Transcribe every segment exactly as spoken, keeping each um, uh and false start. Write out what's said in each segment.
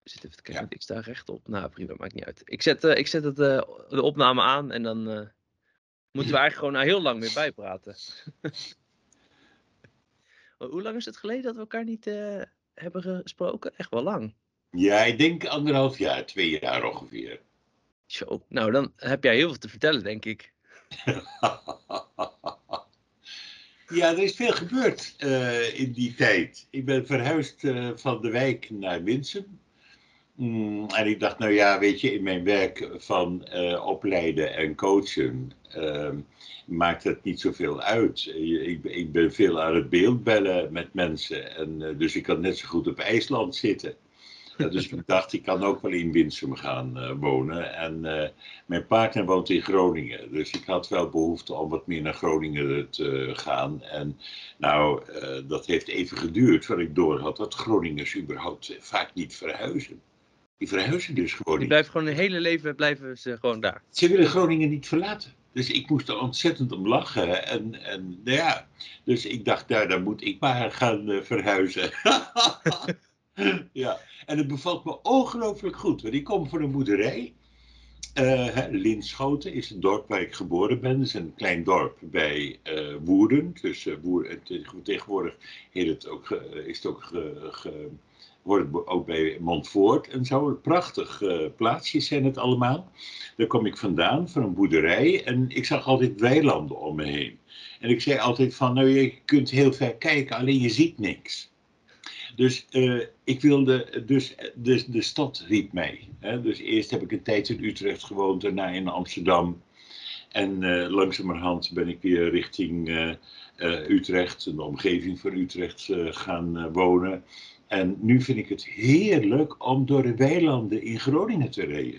Ik zit even te kijken, Ja. ik sta rechtop. Nou, prima, maakt niet uit. Ik zet, uh, ik zet het, uh, de opname aan en dan uh, moeten we eigenlijk gewoon nou heel lang weer bijpraten. Hoe lang is het geleden dat we elkaar niet uh, hebben gesproken? Echt wel lang. Ja, ik denk anderhalf jaar, twee jaar ongeveer. Zo, nou dan heb jij heel veel te vertellen, denk ik. Ja, er is veel gebeurd uh, in die tijd. Ik ben verhuisd uh, van de wijk naar Winsum. Mm, en ik dacht, nou ja, weet je, in mijn werk van uh, opleiden en coachen uh, maakt het niet zoveel uit. Ik, ik ben veel aan het beeldbellen met mensen. En, uh, dus ik kan net zo goed op IJsland zitten. Uh, dus ik dacht, ik kan ook wel in Winsum gaan uh, wonen. En uh, mijn partner woont in Groningen. Dus ik had wel behoefte om wat meer naar Groningen te gaan. En nou, uh, dat heeft even geduurd voordat ik door had dat Groningers überhaupt vaak niet verhuizen. Die verhuizen dus gewoon Die niet. blijven gewoon hun hele leven blijven ze gewoon daar. Ze willen Groningen niet verlaten. Dus ik moest er ontzettend om lachen. En, en nou ja, dus ik dacht, nou, dan moet ik maar gaan uh, verhuizen. Ja, en het bevalt me ongelooflijk goed. Want ik kom van een boerderij. Uh, Linschoten is het dorp waar ik geboren ben. Het is een klein dorp bij uh, Woerden. Dus uh, Woerden, tegenwoordig heet het ook, uh, is het ook ge, ge, wordt het ook bij Montfoort en zo. Een prachtig uh, plaatsje zijn het allemaal. Daar kom ik vandaan, van een boerderij. En ik zag altijd weilanden om me heen. En ik zei altijd van, nou je kunt heel ver kijken, alleen je ziet niks. Dus uh, ik wilde, dus de, de stad riep mij. Hè? Dus eerst heb ik een tijd in Utrecht gewoond, daarna in Amsterdam. En uh, langzamerhand ben ik weer richting uh, uh, Utrecht, en de omgeving van Utrecht uh, gaan uh, wonen. En nu vind ik het heerlijk om door de weilanden in Groningen te rijden.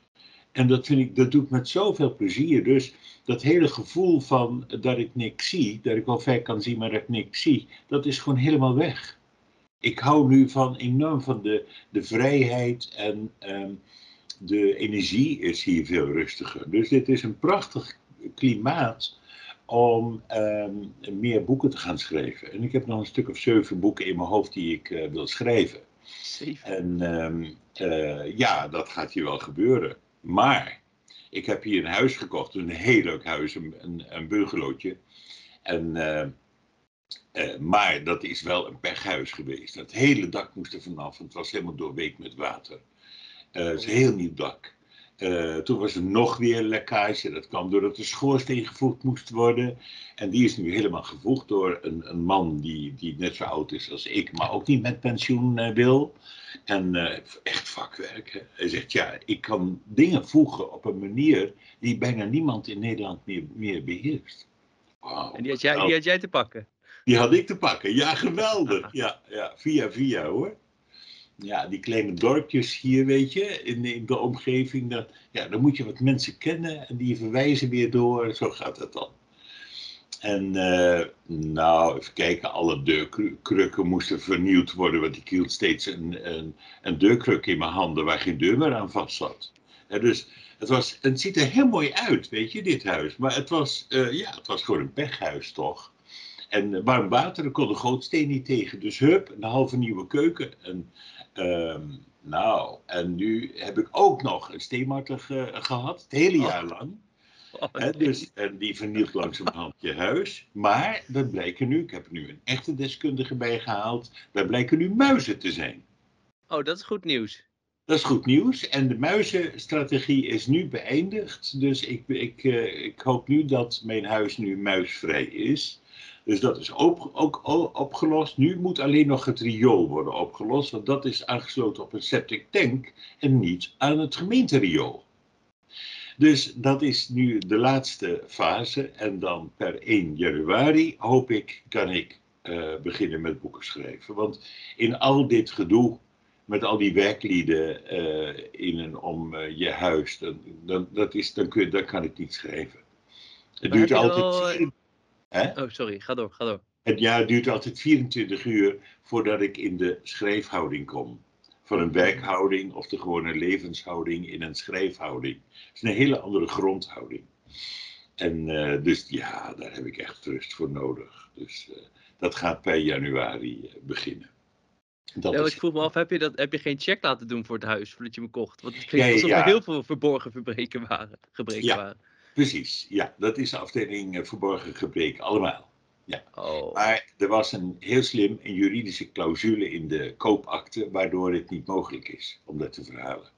En dat, vind ik, dat doet met zoveel plezier. Dus dat hele gevoel van dat ik niks zie, dat ik wel ver kan zien, maar dat ik niks zie, dat is gewoon helemaal weg. Ik hou nu van enorm van de, de vrijheid en um, de energie is hier veel rustiger. Dus dit is een prachtig klimaat om um, meer boeken te gaan schrijven. En ik heb nog een stuk of zeven boeken in mijn hoofd die ik uh, wil schrijven. Zeven? En um, uh, ja, dat gaat hier wel gebeuren. Maar ik heb hier een huis gekocht, een heel leuk huis, een, een, een bungalowtje. En... Uh, Uh, maar dat is wel een pechhuis geweest. Het hele dak moest er vanaf. Het was helemaal doorweekt met water. Uh, het is een heel nieuw dak. Uh, toen was er nog weer een lekkage. Dat kwam doordat de schoorsteen gevoegd moest worden. En die is nu helemaal gevoegd door een, een man die, die net zo oud is als ik. Maar ook niet met pensioen uh, wil. En uh, echt vakwerk. Hè. Hij zegt, ja, ik kan dingen voegen op een manier die bijna niemand in Nederland meer, meer beheerst. Wow, en die had, jij, die had jij te pakken? Die had ik te pakken. Ja, geweldig. Ja, ja, via via hoor. Ja, die kleine dorpjes hier, weet je, in, in de omgeving. Dan, ja, dan moet je wat mensen kennen en die verwijzen weer door. Zo gaat het dan. En uh, nou, even kijken, alle deurkrukken moesten vernieuwd worden. Want ik hield steeds een, een, een deurkruk in mijn handen waar geen deur meer aan vast zat. En dus het, was, het ziet er heel mooi uit, weet je, dit huis. Maar het was, uh, ja, het was gewoon een pechhuis, toch? En warm water, daar kon de gootsteen niet tegen. Dus hup, een halve nieuwe keuken. En, um, nou, en nu heb ik ook nog een steenmarter ge, gehad, het hele jaar oh. lang. Oh, He, dus, en die vernielt langzamerhand je huis. Maar er blijken nu, ik heb er nu een echte deskundige bij gehaald, daar blijken nu muizen te zijn. Oh, dat is goed nieuws. Dat is goed nieuws. En de muizenstrategie is nu beëindigd. Dus ik, ik, uh, ik hoop nu dat mijn huis nu muisvrij is. Dus dat is ook, ook opgelost. Nu moet alleen nog het riool worden opgelost. Want dat is aangesloten op een septic tank en niet aan het gemeenteriool. Dus dat is nu de laatste fase. En dan per één januari hoop ik, kan ik uh, beginnen met boeken schrijven. Want in al dit gedoe, met al die werklieden uh, in en om uh, je huis, dan, dan, dat is, dan, kun, dan kan ik niet schrijven. Het Maar duurt heb je altijd... al... Vier... Hè? Oh, sorry, ga door, ga door. Het jaar duurt altijd vierentwintig uur voordat ik in de schrijfhouding kom. Van een werkhouding of de gewone levenshouding in een schrijfhouding. Het is een hele andere grondhouding. En uh, dus ja, daar heb ik echt rust voor nodig. Dus uh, dat gaat per januari uh, beginnen. Dat Ja, is, ik vroeg me af, heb je, dat, heb je geen check laten doen voor het huis voordat je me kocht? Want het ja, klinkt ja, alsof er ja, heel veel verborgen gebreken waren. Gebreken ja, waren. precies. Ja, dat is de afdeling eh, verborgen gebreken, allemaal. Ja. Oh. Maar er was een heel slim een juridische clausule in de koopakte, waardoor het niet mogelijk is om dat te verhalen.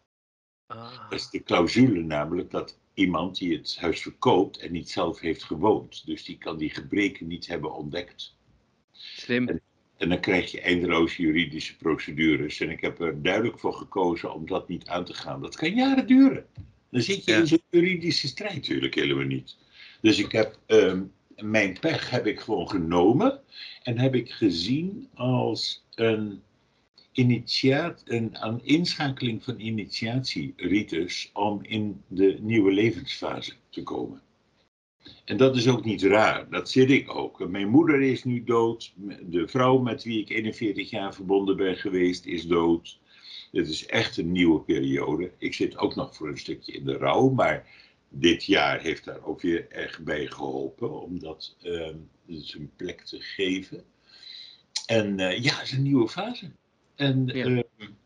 Ah. Dat is de clausule namelijk dat iemand die het huis verkoopt en niet zelf heeft gewoond, dus die kan die gebreken niet hebben ontdekt. Slim. En, en dan krijg je eindeloze juridische procedures. En ik heb er duidelijk voor gekozen om dat niet aan te gaan. Dat kan jaren duren. Dan zit je Ja. in zo'n juridische strijd natuurlijk helemaal niet. Dus ik heb um, mijn pech heb ik gewoon genomen en heb ik gezien als een initiaat, een, een inschakeling van initiatierites om in de nieuwe levensfase te komen. En dat is ook niet raar, dat zit ik ook. Mijn moeder is nu dood, de vrouw met wie ik eenenveertig jaar verbonden ben geweest is dood. Het is echt een nieuwe periode. Ik zit ook nog voor een stukje in de rouw, maar dit jaar heeft daar ook weer echt bij geholpen om dat uh, zijn plek te geven. En uh, ja, het is een nieuwe fase. En, Ja. uh,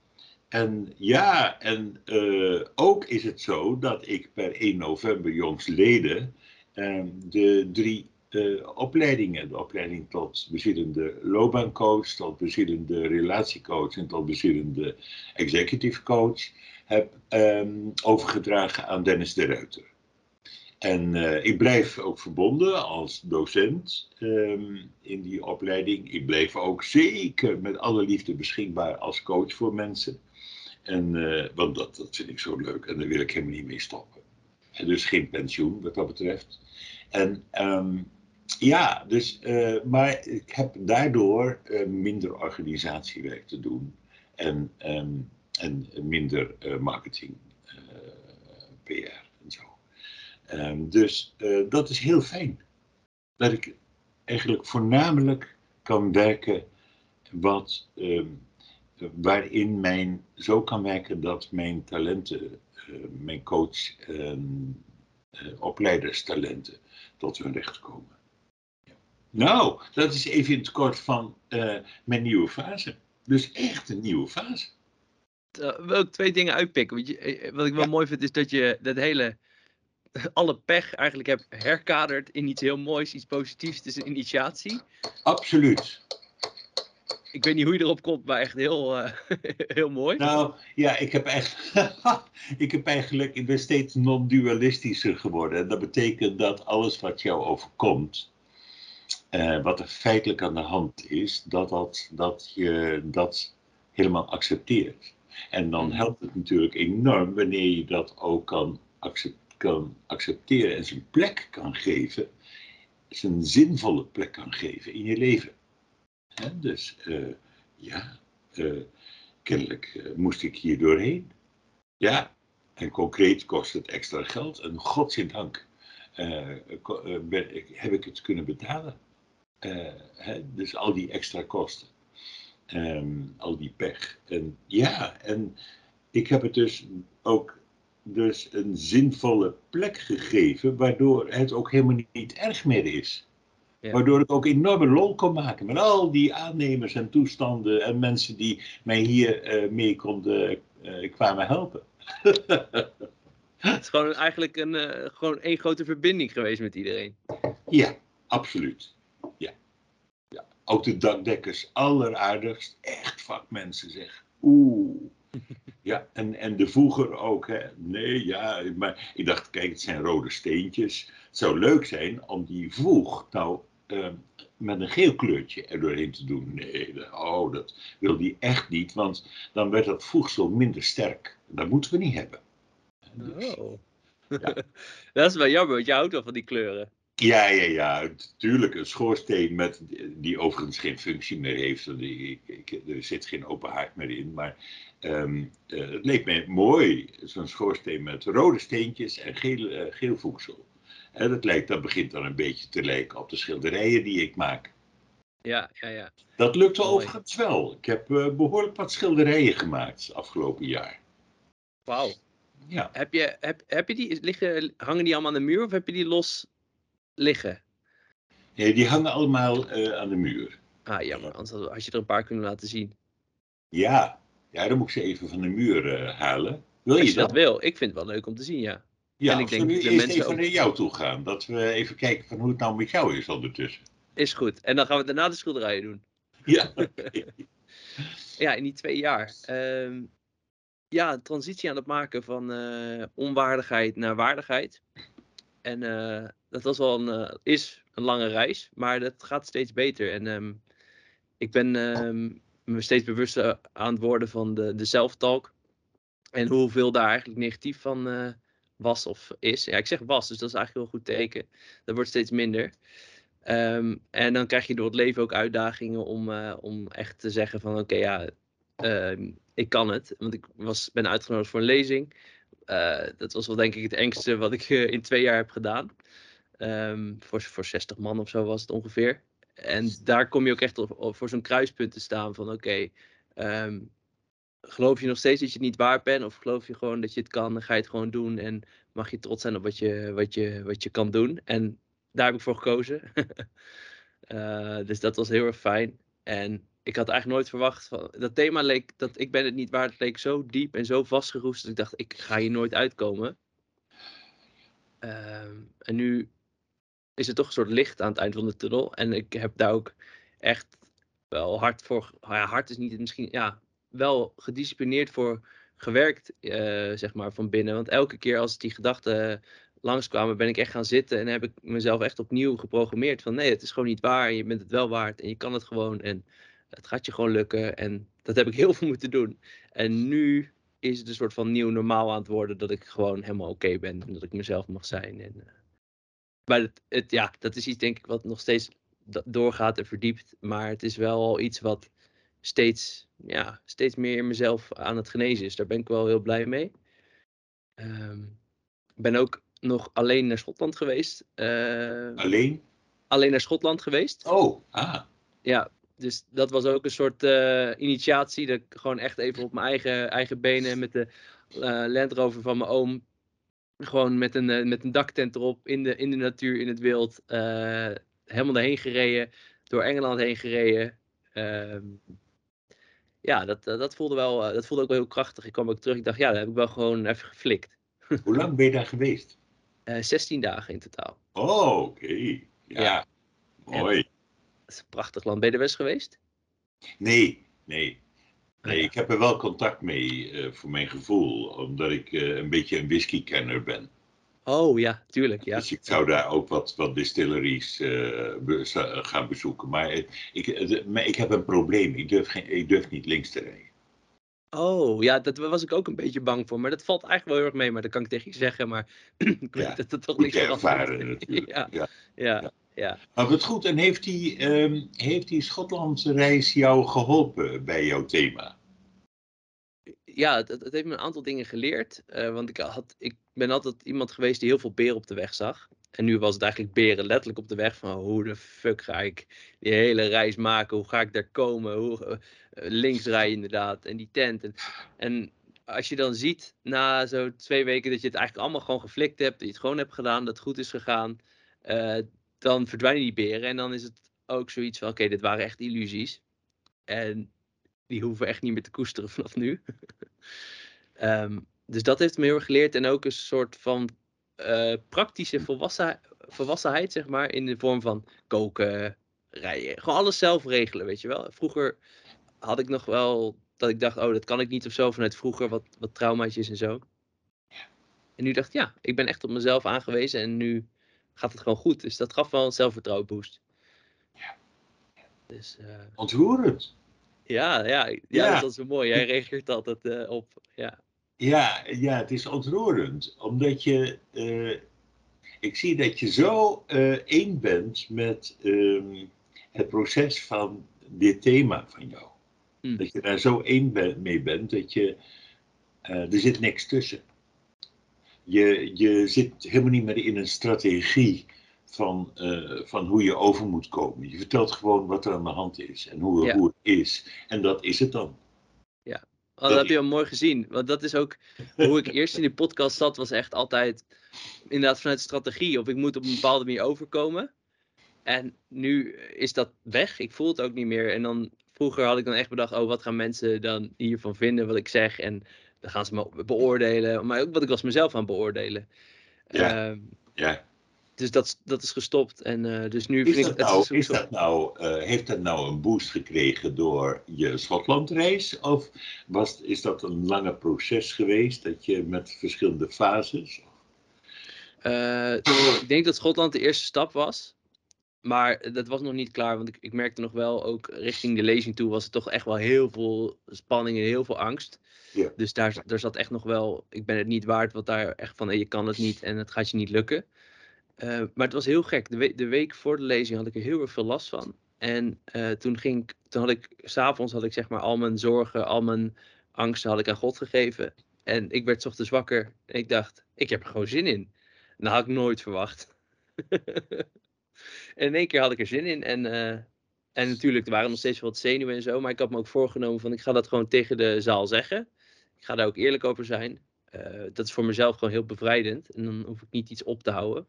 en ja, en uh, ook is het zo dat ik per één november jongstleden uh, de drie uh, opleidingen, de opleiding tot bezielende loopbaancoach, tot bezielende relatiecoach en tot bezielende executive coach, heb um, overgedragen aan Dennis de Ruiter. En uh, ik blijf ook verbonden als docent um, in die opleiding. Ik blijf ook zeker met alle liefde beschikbaar als coach voor mensen. En, uh, want dat, dat vind ik zo leuk en daar wil ik helemaal niet mee stoppen. En dus geen pensioen wat dat betreft. En um, ja, dus, uh, maar ik heb daardoor uh, minder organisatiewerk te doen. En, um, en minder uh, marketing, uh, P R en zo. Um, dus uh, dat is heel fijn. Dat ik eigenlijk voornamelijk kan werken wat, um, waarin mijn, zo kan werken dat mijn talenten, uh, mijn coach en uh, opleiderstalenten tot hun recht komen. Ja. Nou, dat is even in het kort van uh, mijn nieuwe fase. Dus echt een nieuwe fase. Uh, wil ik twee dingen uitpikken. Want je, wat ik wel ja. mooi vind is dat je dat hele... alle pech eigenlijk heb herkaderd in iets heel moois, iets positiefs. Het is een initiatie. Absoluut. Ik weet niet hoe je erop komt, maar echt heel, uh, heel mooi. Nou, ja, ik heb, eigenlijk, ik heb eigenlijk, ik ben steeds non-dualistischer geworden. En dat betekent dat alles wat jou overkomt, uh, wat er feitelijk aan de hand is, dat, dat, dat je dat helemaal accepteert. En dan helpt het natuurlijk enorm wanneer je dat ook kan, accept, kan accepteren en zijn plek kan geven, zijn zinvolle plek kan geven in je leven. He, dus uh, ja, uh, kennelijk uh, moest ik hier doorheen. Ja, en concreet kost het extra geld. En godzijdank uh, uh, ben, ik, heb ik het kunnen betalen. Uh, he, dus al die extra kosten. Um, al die pech. En ja, en ik heb het dus ook dus een zinvolle plek gegeven, waardoor het ook helemaal niet erg meer is. Ja. Waardoor ik ook enorme lol kon maken met al die aannemers en toestanden en mensen die mij hier uh, mee konden, uh, kwamen helpen. Het is gewoon eigenlijk een, uh, gewoon één grote verbinding geweest met iedereen. Ja, absoluut. Ja. Ja. Ook de dakdekkers, alleraardigst, echt vakmensen zeg. Oeh. Ja, en, en de voeger ook, hè. Nee, ja, maar ik dacht, kijk, het zijn rode steentjes. Het zou leuk zijn om die voeg nou uh, met een geel kleurtje er doorheen te doen. Nee, dat, oh, dat wil die echt niet, want dan werd dat voegsel minder sterk. Dat moeten we niet hebben. Dus, oh. Ja. Dat is wel jammer, want je houdt wel van die kleuren. Ja, ja, ja, tuurlijk. Een schoorsteen met, die overigens geen functie meer heeft. Ik, ik, er zit geen open haard meer in. Maar um, uh, het leek mij mooi. Zo'n schoorsteen met rode steentjes en geel, uh, geel voegsel. En dat, lijkt, dat begint dan een beetje te lijken op de schilderijen die ik maak. Ja, ja, ja. Dat lukte mooi. Overigens wel. Ik heb uh, behoorlijk wat schilderijen gemaakt afgelopen jaar. Wauw. Ja. Heb je, heb, heb je die, liggen, hangen die allemaal aan de muur of heb je die los liggen? Nee, die hangen allemaal uh, aan de muur. Ah, jammer. Anders had je er een paar kunnen laten zien. Ja, ja, dan moet ik ze even van de muur uh, halen. Wil Als je je dat dat? wil. Ik vind het wel leuk om te zien, ja. En Ja, ik of denk zullen dat we de eerst mensen even ook... naar jou toe gaan? Dat we even kijken van hoe het nou met jou is ondertussen. Is goed. En dan gaan we daarna de schilderijen doen. Ja, okay. Ja, in die twee jaar. Um, ja, een transitie aan het maken van uh, onwaardigheid naar waardigheid. En uh, dat was wel een, uh, is een lange reis, maar dat gaat steeds beter. En um, ik ben um, me steeds bewuster aan het worden van de, de self-talk. En hoeveel daar eigenlijk negatief van uh, was of is. Ja, ik zeg was, dus dat is eigenlijk wel een goed teken. Dat wordt steeds minder. Um, en dan krijg je door het leven ook uitdagingen om, uh, om echt te zeggen van oké, okay, ja, uh, ik kan het. Want ik was, ben uitgenodigd voor een lezing. Uh, dat was wel denk ik het engste wat ik uh, in twee jaar heb gedaan. Um, voor, voor zestig man of zo was het ongeveer. En daar kom je ook echt op, op, voor zo'n kruispunt te staan van oké, okay, um, geloof je nog steeds dat je het niet waard bent? Of geloof je gewoon dat je het kan, dan ga je het gewoon doen. En mag je trots zijn op wat je, wat je, wat je kan doen. En daar heb ik voor gekozen. uh, dus dat was heel erg fijn. En ik had eigenlijk nooit verwacht, van, dat thema leek, dat ik ben het niet waard, leek zo diep en zo vastgeroest. Dat ik dacht, ik ga hier nooit uitkomen. Uh, en nu is er toch een soort licht aan het eind van de tunnel. En ik heb daar ook echt wel hard voor, ja, hard is niet misschien, ja, wel gedisciplineerd voor gewerkt, uh, zeg maar, van binnen. Want elke keer als die gedachten langskwamen, ben ik echt gaan zitten en heb ik mezelf echt opnieuw geprogrammeerd. Van nee, het is gewoon niet waar, je bent het wel waard en je kan het gewoon en het gaat je gewoon lukken. En dat heb ik heel veel moeten doen. En nu is het een soort van nieuw normaal aan het worden, dat ik gewoon helemaal oké okay ben en dat ik mezelf mag zijn. En, uh, maar het, het, ja, dat is iets denk ik wat nog steeds doorgaat en verdiept. Maar het is wel al iets wat steeds, ja, steeds meer in mezelf aan het genezen is. Daar ben ik wel heel blij mee. Ik um, ben ook nog alleen naar Schotland geweest. Uh, alleen? Alleen naar Schotland geweest. Oh, ah. Ja, dus dat was ook een soort uh, initiatie. Dat ik gewoon echt even op mijn eigen, eigen benen met de uh, Land Rover van mijn oom. Gewoon met een, uh, met een daktent erop, in de, in de natuur, in het wild. Uh, helemaal erheen gereden. Door Engeland heen gereden. Uh, ja, dat, uh, dat, voelde wel, uh, dat voelde ook wel heel krachtig. Ik kwam ook terug. Ik dacht, ja, dat heb ik wel gewoon even geflikt. Hoe lang ben je daar geweest? Uh, zestien dagen in totaal. Oh, oké. Okay. Ja, ja, mooi. En, dat is een prachtig land. Ben je er best geweest? Nee, nee. Nee, Ah, ja. ik heb er wel contact mee, uh, voor mijn gevoel. Omdat ik uh, een beetje een whiskykenner ben. Oh ja, tuurlijk. Ja. Dus ik zou daar ook wat, wat distilleries uh, be gaan bezoeken. Maar ik, ik heb een probleem. Ik durf, geen, ik durf niet links te rijden. Oh, ja, daar was ik ook een beetje bang voor. Maar dat valt eigenlijk wel heel erg mee. Maar dat kan ik tegen je zeggen. Maar ik weet ja, dat het toch moet niks je verandert. ervaren natuurlijk. ja, ja. Ja, ja. ja. Maar wat goed. En heeft die, um, heeft die Schotlandse reis jou geholpen bij jouw thema? Ja, het, het heeft me een aantal dingen geleerd. Uh, want ik, had, ik ben altijd iemand geweest die heel veel beren op de weg zag. En nu was het eigenlijk beren letterlijk op de weg. Van hoe de fuck ga ik die hele reis maken? Hoe ga ik daar komen? Hoe, uh, links rijden inderdaad. En die tent. En, en als je dan ziet na zo twee weken dat je het eigenlijk allemaal gewoon geflikt hebt. Dat je het gewoon hebt gedaan. Dat het goed is gegaan. Uh, dan verdwijnen die beren. En dan is het ook zoiets van oké, okay, dit waren echt illusies. En die hoeven echt niet meer te koesteren vanaf nu. um, dus dat heeft me heel erg geleerd. En ook een soort van uh, praktische volwassen, volwassenheid, zeg maar. In de vorm van koken, rijden. Gewoon alles zelf regelen, weet je wel. Vroeger had ik nog wel dat ik dacht, oh, dat kan ik niet of zo. Vanuit vroeger wat, wat traumaatjes en zo. En nu dacht ik, ja, ik ben echt op mezelf aangewezen. En nu gaat het gewoon goed. Dus dat gaf wel een zelfvertrouwen boost. Dus, uh... Ontroerend. Ja, ja, ja, ja, dat is altijd zo mooi. Jij reageert altijd uh, op. Ja. Ja, ja, het is ontroerend. Omdat je, uh, ik zie dat je zo uh, één bent met um, het proces van dit thema van jou. Mm. Dat je daar zo één ben, mee bent, dat je, uh, er zit niks tussen. Je, je zit helemaal niet meer in een strategie van, uh, van hoe je over moet komen. Je vertelt gewoon wat er aan de hand is en hoe, ja. hoe het is. En dat is het dan. Ja, oh, dat, dat heb je al mooi gezien. Want dat is ook hoe ik eerst in die podcast zat, was echt altijd inderdaad vanuit strategie. Of ik moet op een bepaalde manier overkomen. En nu is dat weg. Ik voel het ook niet meer. En dan vroeger had ik dan echt bedacht, oh, wat gaan mensen dan hiervan vinden wat ik zeg? En dan gaan ze me beoordelen. Maar ook wat ik was mezelf aan het beoordelen. Ja, Ehm, ja. dus dat, dat is gestopt. En uh, dus nu Is vind ik dat het nou, sowieso... is dat nou, uh, heeft dat nou een boost gekregen door je Schotlandreis? Of was, is dat een lange proces geweest, dat je met verschillende fases? Uh, ik denk dat Schotland de eerste stap was. Maar dat was nog niet klaar, want ik, ik merkte nog wel, ook richting de lezing toe was het toch echt wel heel veel spanning en heel veel angst. Ja. Dus daar, daar zat echt nog wel, ik ben het niet waard, wat daar echt van, hey, je kan het niet en het gaat je niet lukken. Uh, maar het was heel gek. De, we- de week voor de lezing had ik er heel erg veel last van. En uh, toen ging ik, toen had ik, s'avonds had ik zeg maar al mijn zorgen, al mijn angsten had ik aan God gegeven. En ik werd 's ochtends wakker en ik dacht, ik heb er gewoon zin in. En dat had ik nooit verwacht. En in één keer had ik er zin in. En, uh, en natuurlijk, er waren nog steeds wel wat zenuwen en zo. Maar ik had me ook voorgenomen van, ik ga dat gewoon tegen de zaal zeggen. Ik ga daar ook eerlijk over zijn. Uh, dat is voor mezelf gewoon heel bevrijdend. En dan hoef ik niet iets op te houden.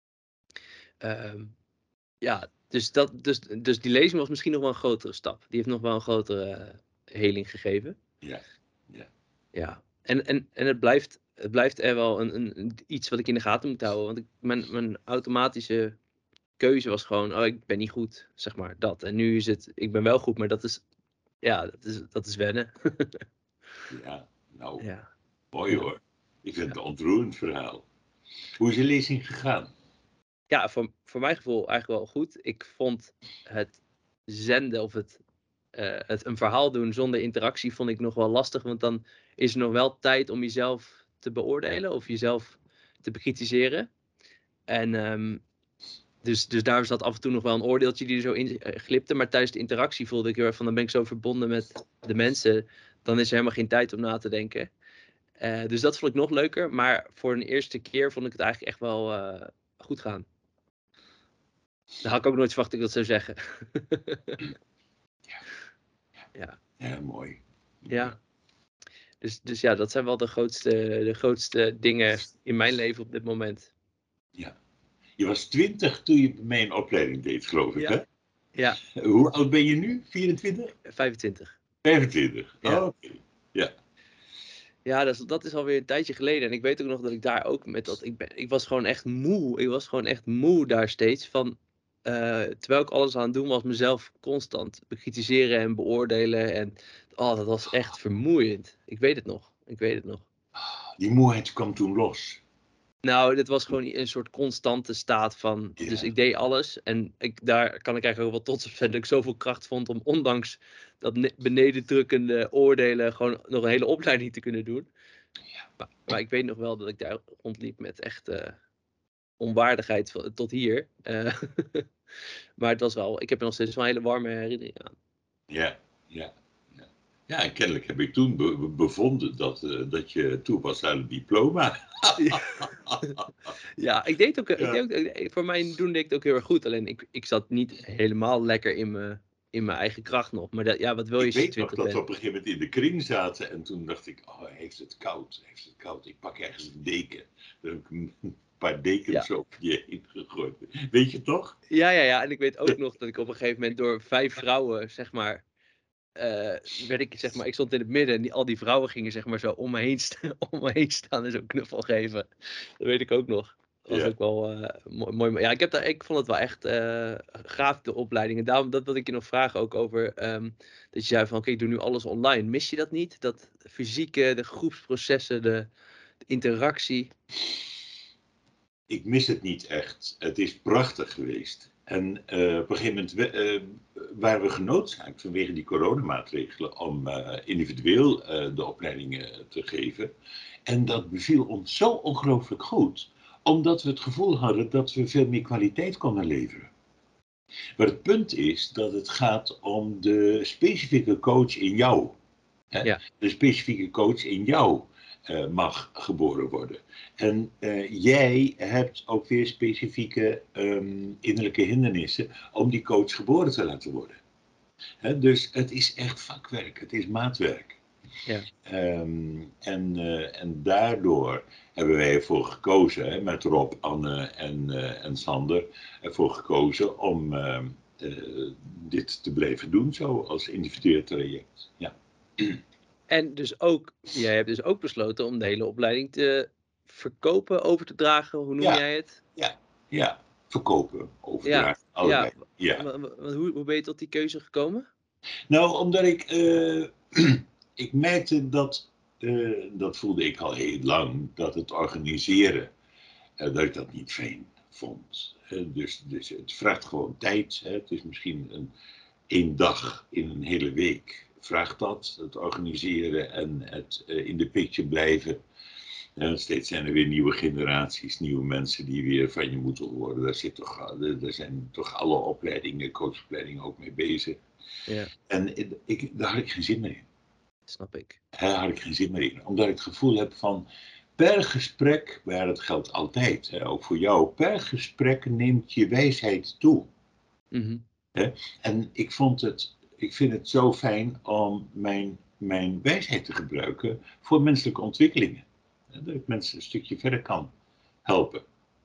Uh, ja, dus, dat, dus, dus die lezing was misschien nog wel een grotere stap. Die heeft nog wel een grotere uh, heling gegeven. Ja, ja. Ja, en, en, en het blijft, het blijft er wel een, een, een, iets wat ik in de gaten moet houden. Want ik, mijn, mijn automatische keuze was gewoon, oh, ik ben niet goed, zeg maar, dat. En nu is het, ik ben wel goed, maar dat is, ja, dat is, dat is wennen. Ja, nou, Ja. mooi Ja. hoor. Ik vind het Ja. een ontroerend verhaal. Hoe is je lezing gegaan? Ja, voor, voor mijn gevoel eigenlijk wel goed. Ik vond het zenden of het, uh, het een verhaal doen zonder interactie vond ik nog wel lastig. Want dan is er nog wel tijd om jezelf te beoordelen of jezelf te bekritiseren. En um, dus, dus daar zat af en toe nog wel een oordeeltje die er zo in uh, glipte. Maar tijdens de interactie voelde ik heel erg van, dan ben ik zo verbonden met de mensen. Dan is er helemaal geen tijd om na te denken. Uh, dus dat vond ik nog leuker. Maar voor een eerste keer vond ik het eigenlijk echt wel uh, goed gaan. Daar had ik ook nooit verwacht dat ik dat zou zeggen. Ja. Ja. Ja, mooi. Ja. Dus, dus ja, dat zijn wel de grootste, de grootste dingen in mijn leven op dit moment. Ja. Je was twintig toen je bij mij een opleiding deed, geloof ik, ja. hè? Ja. Hoe oud ben je nu? vierentwintig? vijfentwintig. vijfentwintig, Ja. Oh, oké. Okay. Ja. Ja, dat is, dat is alweer een tijdje geleden. En ik weet ook nog dat ik daar ook met dat... Ik, ben, ik was gewoon echt moe. Ik was gewoon echt moe daar steeds. Van, uh, terwijl ik alles aan het doen was, mezelf constant bekritiseren en beoordelen. En oh, dat was echt vermoeiend. Ik weet het nog. Ik weet het nog. Die moeheid kwam toen los. Nou, dit was gewoon een soort constante staat van... Ja. Dus ik deed alles. En ik, daar kan ik eigenlijk ook wel trots op zijn dat ik zoveel kracht vond om ondanks dat benedendrukkende oordelen gewoon nog een hele opleiding te kunnen doen. Ja. Maar, maar ik weet nog wel dat ik daar rondliep met echt uh, onwaardigheid tot hier. Uh, maar het was wel... Ik heb er nog steeds wel een hele warme herinnering aan. Ja, ja. Ja, en kennelijk heb ik toen be- bevonden dat, uh, dat je toe was aan het diploma. Ja, ik deed ook, Ja. ik deed ook, voor mijn doen deed ik het ook heel erg goed. Alleen ik, ik zat niet helemaal lekker in mijn, in mijn eigen kracht nog. Maar dat, ja, wat wil je Ik als je weet nog twintig dat we bent? op een gegeven moment in de kring zaten en toen dacht ik, oh, heeft het koud, heeft het koud. Ik pak ergens een deken. Dan heb ik een paar dekens Ja. op je heen gegooid. Weet je toch? Ja, ja, ja. En ik weet ook nog dat ik op een gegeven moment door vijf vrouwen, zeg maar, uh, werd ik, zeg maar, ik stond in het midden en die, al die vrouwen gingen, zeg maar, zo om me heen, st- om me heen staan en zo'n knuffel geven. Dat weet ik ook nog. Dat was Ja. ook wel uh, mooi, mooi. Ja, ik, heb daar, ik vond het wel echt uh, gaaf, de opleiding. En daarom dat wilde ik je nog vragen ook over, um, dat je zei van, oké, okay, ik doe nu alles online. Mis je dat niet? Dat fysieke, de groepsprocessen, de, de interactie? Ik mis het niet echt. Het is prachtig geweest. En uh, op een gegeven moment we, uh, waren we genoodzaakt vanwege die coronamaatregelen om uh, individueel uh, de opleidingen te geven. En dat beviel ons zo ongelooflijk goed, omdat we het gevoel hadden dat we veel meer kwaliteit konden leveren. Maar het punt is dat het gaat om de specifieke coach in jou. Hè? Ja. De specifieke coach in jou uh, mag geboren worden. En uh, jij hebt ook weer specifieke um, innerlijke hindernissen om die coach geboren te laten worden. Hè? Dus het is echt vakwerk, het is maatwerk. Ja. Um, en, uh, en daardoor hebben wij ervoor gekozen, hè, met Rob, Anne en, uh, en Sander, ervoor gekozen om, uh, uh, dit te blijven doen zo als individueel traject. Ja. En dus ook, jij hebt dus ook besloten om de hele opleiding te verkopen, over te dragen, hoe noem ja, jij het? Ja, ja, verkopen, overdragen, ja, allebei. Ja. Ja. Hoe, hoe ben je tot die keuze gekomen? Nou, omdat ik, uh, ik merkte dat, uh, dat voelde ik al heel lang, dat het organiseren, uh, dat ik dat niet fijn vond. Uh, dus, dus het vraagt gewoon tijd. Hè. Het is misschien een, één dag in een hele week. Vraagt dat, het organiseren en het uh, in de picture blijven. Uh, steeds zijn er weer nieuwe generaties, nieuwe mensen die weer van je moeten horen. Daar, zit toch, daar zijn toch alle opleidingen, coachopleidingen ook mee bezig. Ja. En ik, daar had ik geen zin meer in. Snap ik. Daar had ik geen zin meer in. Omdat ik het gevoel heb van, per gesprek, maar dat geldt altijd, hè, ook voor jou, per gesprek neemt je wijsheid toe. Mm-hmm. Hè? En ik vond het, ik vind het zo fijn om mijn, mijn wijsheid te gebruiken voor menselijke ontwikkelingen. Dat ik mensen een stukje verder kan helpen.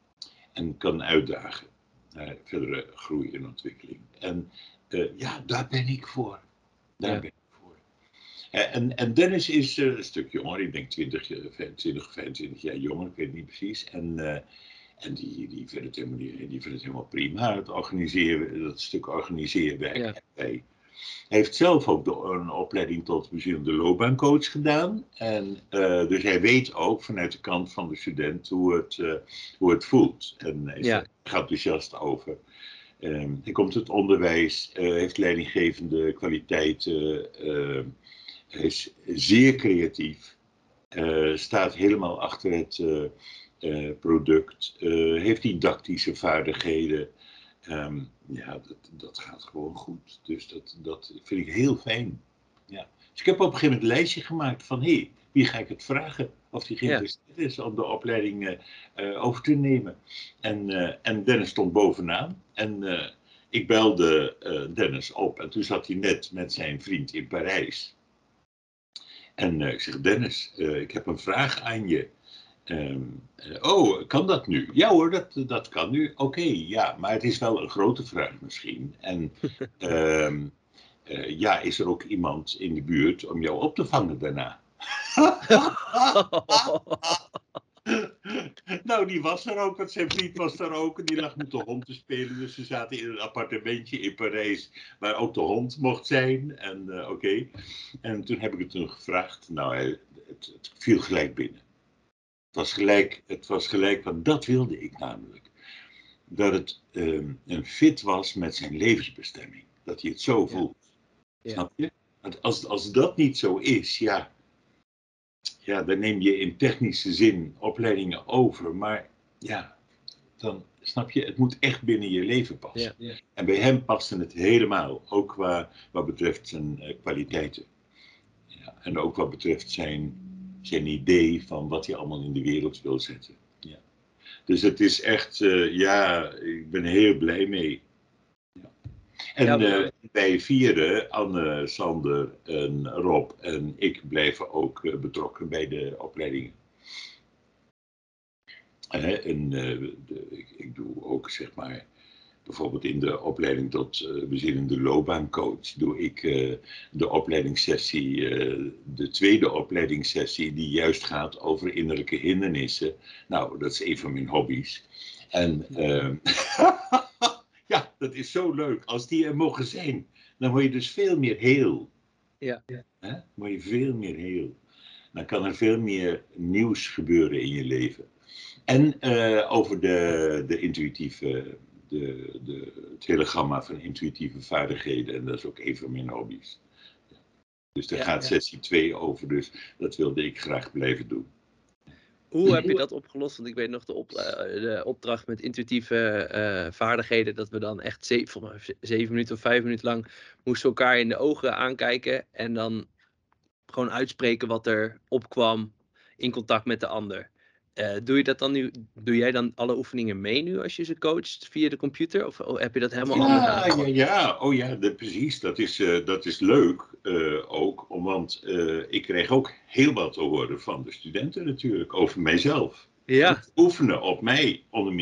En kan uitdagen naar verdere groei en ontwikkeling. En uh, ja, daar ben ik voor. Daar ja. ben ik voor. Uh, en, en Dennis is uh, een stuk jonger. Ik denk twintig, vijfentwintig, vijfentwintig jaar jonger. Ik weet het niet precies. En, uh, en die, die, vindt het helemaal, die, die vindt het helemaal prima. Het organiseren, dat stuk organiseerwerk. Ja. Hij heeft zelf ook de, een opleiding tot bezielende loopbaancoach gedaan. En uh, dus hij weet ook vanuit de kant van de student hoe het, uh, hoe het voelt. En hij is ja. er enthousiast over. Um, hij komt uit het onderwijs, uh, heeft leidinggevende kwaliteiten. Uh, hij is zeer creatief. Uh, staat helemaal achter het uh, uh, product. Uh, heeft didactische vaardigheden. Um, ja, dat, dat gaat gewoon goed. Dus dat, dat vind ik heel fijn. Ja. Dus ik heb op een gegeven moment een lijstje gemaakt van, hé, hey, wie ga ik het vragen of die geïnteresseerd ja. is om de opleiding uh, uh, over te nemen. En, uh, en Dennis stond bovenaan. En uh, ik belde uh, Dennis op. En toen zat hij net met zijn vriend in Parijs. En uh, ik zeg, Dennis, uh, ik heb een vraag aan je. Um, uh, oh, kan dat nu? Ja hoor, dat, dat kan nu. Oké, okay, ja, maar het is wel een grote vraag misschien. En um, uh, ja, is er ook iemand in de buurt om jou op te vangen daarna? Nou, die was er ook, want zijn vriend was er ook. En die lag met de hond te spelen. Dus ze zaten in een appartementje in Parijs, waar ook de hond mocht zijn. En uh, oké. Okay. En toen heb ik het toen gevraagd. Nou, hij, het, het viel gelijk binnen. Het was gelijk, het was gelijk, want dat wilde ik namelijk. Dat het um, een fit was met zijn levensbestemming. Dat hij het zo voelt. Ja. Snap je? Want als, als dat niet zo is, ja, ja, dan neem je in technische zin opleidingen over. Maar ja, dan snap je, het moet echt binnen je leven passen. Ja. En bij hem paste het helemaal. Ook qua, wat betreft zijn uh, kwaliteiten. Ja, en ook wat betreft zijn... zijn idee van wat hij allemaal in de wereld wil zetten. Ja. Dus het is echt, uh, ja, ik ben heel blij mee. Ja. En ja, uh, wij vieren, Anne, Sander en Rob en ik blijven ook uh, betrokken bij de opleidingen. Uh, en uh, de, ik, ik doe ook, zeg maar, bijvoorbeeld in de opleiding tot uh, bezielende loopbaancoach doe ik uh, de opleidingssessie, uh, de tweede opleidingssessie die juist gaat over innerlijke hindernissen. Nou, dat is een van mijn hobby's. En uh, ja, dat is zo leuk. Als die er mogen zijn, dan word je dus veel meer heel. Ja. Hè? Dan word je veel meer heel. Dan kan er veel meer nieuws gebeuren in je leven. En uh, over de, de intuïtieve... De, de, het hele gamma van intuïtieve vaardigheden. En dat is ook een van mijn hobby's. Ja. Dus daar ja, gaat ja. sessie twee over. Dus dat wilde ik graag blijven doen. Hoe heb je dat opgelost? Want ik weet nog de, op, uh, de opdracht met intuïtieve uh, vaardigheden. Dat we dan echt zeven, zeven minuten of vijf minuten lang moesten elkaar in de ogen aankijken. En dan gewoon uitspreken wat er opkwam in contact met de ander. Uh, doe je dat dan nu? Doe jij dan alle oefeningen mee nu als je ze coacht via de computer? Of oh, heb je dat helemaal ja, anders aangepakt? Ja, ja, oh ja, de, precies. Dat is, uh, dat is leuk uh, ook. Want uh, ik kreeg ook heel wat te horen van de studenten natuurlijk over mijzelf. Ja. Oefenen op mij onder meer.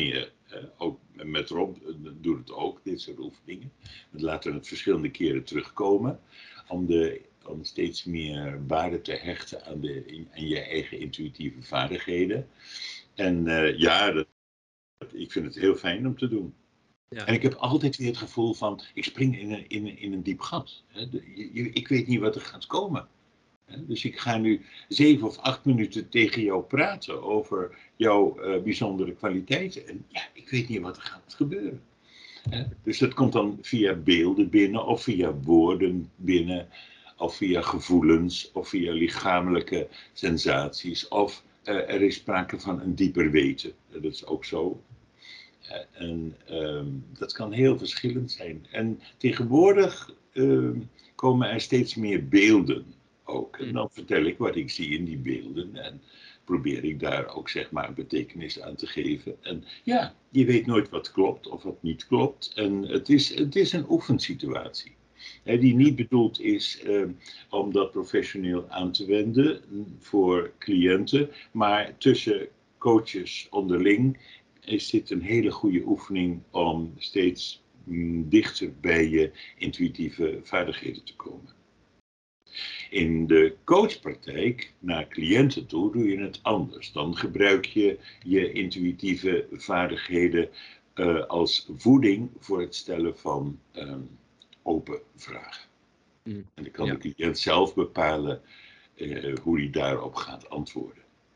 Uh, ook met Rob uh, doet het ook, dit soort oefeningen. We laten het verschillende keren terugkomen. Om, de, om steeds meer waarde te hechten aan, de, aan je eigen intuïtieve vaardigheden. En uh, ja, dat, ik vind het heel fijn om te doen. Ja. En ik heb altijd weer het gevoel van, ik spring in een, in, in een diep gat. Hè. De, je, ik weet niet wat er gaat komen. Hè. Dus ik ga nu zeven of acht minuten tegen jou praten over jouw uh, bijzondere kwaliteiten. En ja, ik weet niet wat er gaat gebeuren. Hè. Dus dat komt dan via beelden binnen, of via woorden binnen, of via gevoelens, of via lichamelijke sensaties. Of uh, er is sprake van een dieper weten. Dat is ook zo. En um, dat kan heel verschillend zijn. En tegenwoordig um, komen er steeds meer beelden ook. En dan vertel ik wat ik zie in die beelden. En probeer ik daar ook zeg maar een betekenis aan te geven. En ja, je weet nooit wat klopt of wat niet klopt. En het is, het is een oefensituatie. Hè, die niet bedoeld is um, om dat professioneel aan te wenden voor cliënten. Maar tussen coaches onderling is dit een hele goede oefening om steeds mm, dichter bij je intuïtieve vaardigheden te komen. In de coachpraktijk naar cliënten toe doe je het anders. Dan gebruik je je intuïtieve vaardigheden uh, als voeding voor het stellen van um, open vragen. Mm, en dan kan ja. de cliënt zelf bepalen uh, hoe hij daarop gaat antwoorden.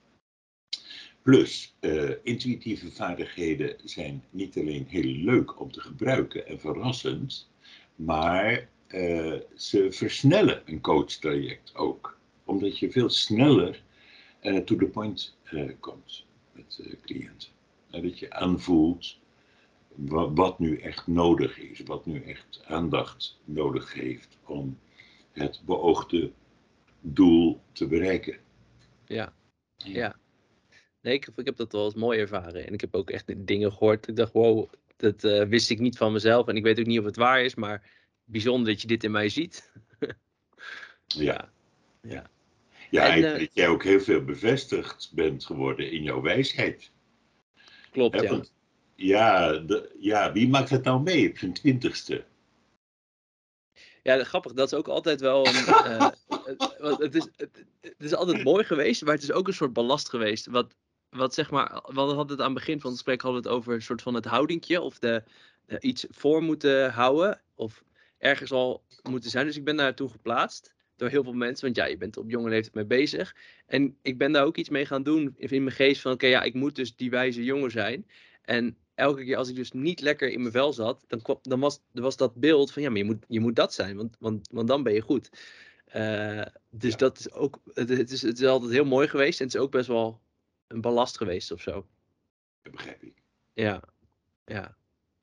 Plus, uh, intuïtieve vaardigheden zijn niet alleen heel leuk om te gebruiken en verrassend, maar uh, ze versnellen een coachtraject ook. Omdat je veel sneller uh, to the point uh, komt met uh, cliënten. Uh, dat je aanvoelt wat, wat nu echt nodig is, wat nu echt aandacht nodig heeft om het beoogde doel te bereiken. Ja, ja. ja. Nee, ik, ik heb dat wel eens mooi ervaren. En ik heb ook echt dingen gehoord. Ik dacht, wow, dat uh, wist ik niet van mezelf. En ik weet ook niet of het waar is, maar bijzonder dat je dit in mij ziet. ja. Ja, ja en, uh, dat jij ook heel veel bevestigd bent geworden in jouw wijsheid. Klopt, He, ja. Want, ja, de, ja, wie maakt het nou mee op zijn twintigste? Ja, grappig. Dat is ook altijd wel een... Uh, het, het, is, het, het is altijd mooi geweest, maar het is ook een soort ballast geweest. Wat... Wat zeg maar, we hadden het aan het begin van het gesprek hadden we het over een soort van het houdingje of de, de iets voor moeten houden of ergens al moeten zijn. Dus ik ben daar toen geplaatst door heel veel mensen, want ja, je bent er op jonge leeftijd mee bezig. En ik ben daar ook iets mee gaan doen in mijn geest van, oké, okay, ja, ik moet dus die wijze jongen zijn. En elke keer als ik dus niet lekker in mijn vel zat, dan, kwam, dan was, was dat beeld van, ja, maar je moet, je moet dat zijn, want, want, want dan ben je goed. Uh, dus ja. dat is ook, het, het, is, het is altijd heel mooi geweest en het is ook best wel een ballast geweest of zo. Dat begrijp ik. Ja, ja.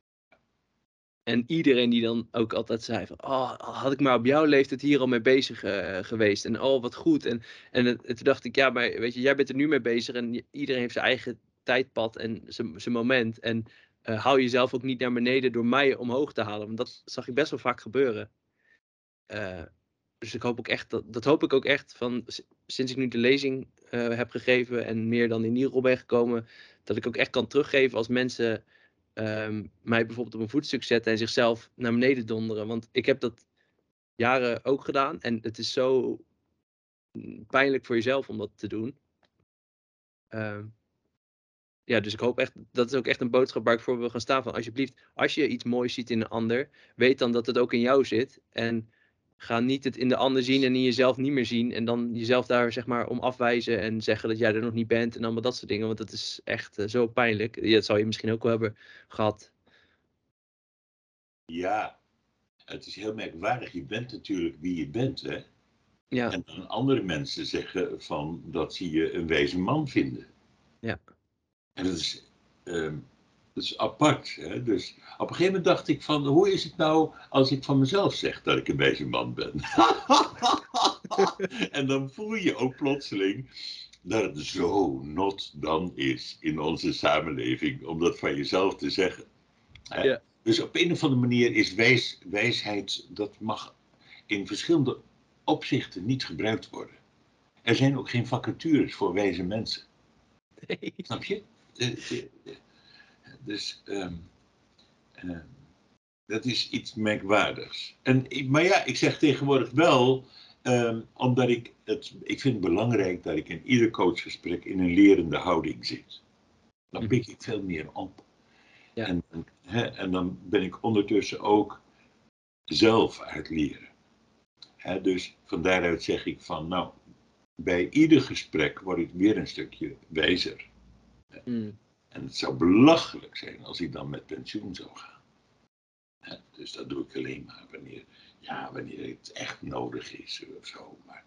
En iedereen die dan ook altijd zei van, oh, had ik maar op jouw leeftijd hier al mee bezig uh, geweest. En oh, wat goed. En, en het, toen dacht ik, ja, maar weet je, jij bent er nu mee bezig en iedereen heeft zijn eigen tijdpad en zijn, zijn moment. En uh, hou jezelf ook niet naar beneden door mij omhoog te halen. Want dat zag ik best wel vaak gebeuren. Uh, dus ik hoop ook echt, dat, dat hoop ik ook echt van, sinds ik nu de lezing uh, heb gegeven en meer dan in Nierol ben gekomen, dat ik ook echt kan teruggeven als mensen um, mij bijvoorbeeld op een voetstuk zetten en zichzelf naar beneden donderen. Want ik heb dat jaren ook gedaan en het is zo pijnlijk voor jezelf om dat te doen. Uh, ja, dus ik hoop echt, dat is ook echt een boodschap waar ik voor wil gaan staan van, alsjeblieft, als je iets moois ziet in een ander, weet dan dat het ook in jou zit en ga niet het in de ander zien en in jezelf niet meer zien. En dan jezelf daar zeg maar om afwijzen en zeggen dat jij er nog niet bent en allemaal dat soort dingen. Want dat is echt uh, zo pijnlijk. Ja, dat zou je misschien ook wel hebben gehad. Ja, het is heel merkwaardig. Je bent natuurlijk wie je bent, hè. Ja. En dan andere mensen zeggen van dat ze je een wijze man vinden. Ja. En dat is... Uh, Dat is apart. Hè? Dus op een gegeven moment dacht ik van, hoe is het nou als ik van mezelf zeg dat ik een wijze man ben? En dan voel je ook plotseling dat het zo not dan is in onze samenleving om dat van jezelf te zeggen. Hè? Ja. Dus op een of andere manier is wijs, wijsheid, dat mag in verschillende opzichten niet gebruikt worden. Er zijn ook geen vacatures voor wijze mensen. Nee. Snap je? De, de, de, dus um, uh, dat is iets merkwaardigs. En, maar ja, ik zeg tegenwoordig wel, um, omdat ik het, ik vind het belangrijk dat ik in ieder coachgesprek in een lerende houding zit. Dan pik ik veel meer op. Ja. En, hè, en dan ben ik ondertussen ook zelf aan het leren. Hè, dus van daaruit zeg ik van, nou, bij ieder gesprek word ik weer een stukje wijzer. Mm. En het zou belachelijk zijn als ik dan met pensioen zou gaan. Hè, dus dat doe ik alleen maar wanneer, ja, wanneer het echt nodig is of zo. Maar,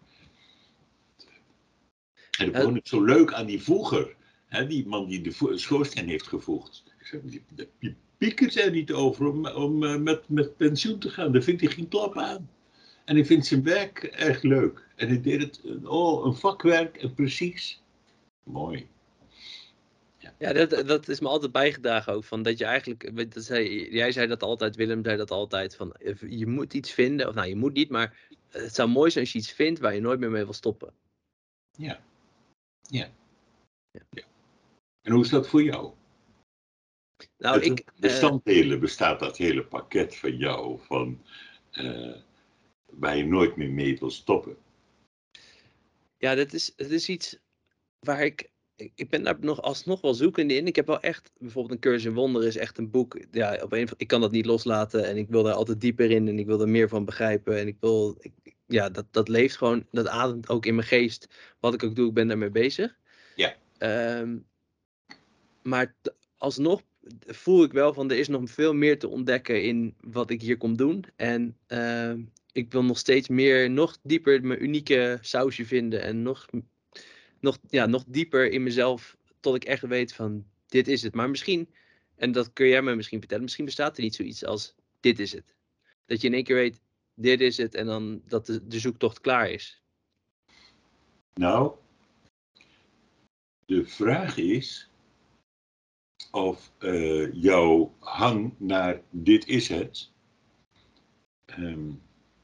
en dat vond ik zo leuk aan die voeger. Hè, die man die de schoorsteen heeft gevoegd. Ik zeg, die, die piekert er niet over om, om uh, met, met pensioen te gaan. Daar vindt hij geen klap aan. En ik vind zijn werk erg leuk. En hij deed het, oh, een vakwerk en precies. Mooi. Ja, ja dat, dat is me altijd bijgedragen ook. Van dat je eigenlijk, dat zei, jij zei dat altijd, Willem zei dat altijd. Van, je moet iets vinden, of nou je moet niet, maar het zou mooi zijn als je iets vindt waar je nooit meer mee wil stoppen. Ja. Ja. Ja. Ja. En hoe is dat voor jou? Nou, Uit ik, bestanddelen uh, bestaat dat hele pakket van jou, van uh, waar je nooit meer mee wil stoppen. Ja, dat is, dat is iets waar ik, ik ben daar nog alsnog wel zoekende in. Ik heb wel echt, bijvoorbeeld een Cursus in Wonderen is echt een boek, ja, op een, ik kan dat niet loslaten en ik wil daar altijd dieper in en ik wil er meer van begrijpen en ik wil, ik, ja, dat, dat leeft gewoon, dat ademt ook in mijn geest. Wat ik ook doe, ik ben daarmee bezig. Ja. Um, maar t- alsnog voel ik wel van er is nog veel meer te ontdekken in wat ik hier kom doen. En uh, ik wil nog steeds meer, nog dieper mijn unieke sausje vinden. En nog, nog, ja, nog dieper in mezelf tot ik echt weet van dit is het. Maar misschien, en dat kun jij me misschien vertellen, misschien bestaat er niet zoiets als dit is het. Dat je in één keer weet, dit is het en dan dat de, de zoektocht klaar is. Nou, de vraag is of uh, jouw hang naar dit is het, um,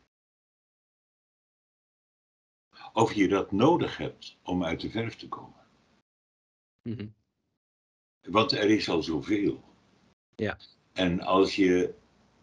of je dat nodig hebt om uit de verf te komen. Mm-hmm. Want er is al zoveel. Ja. En als je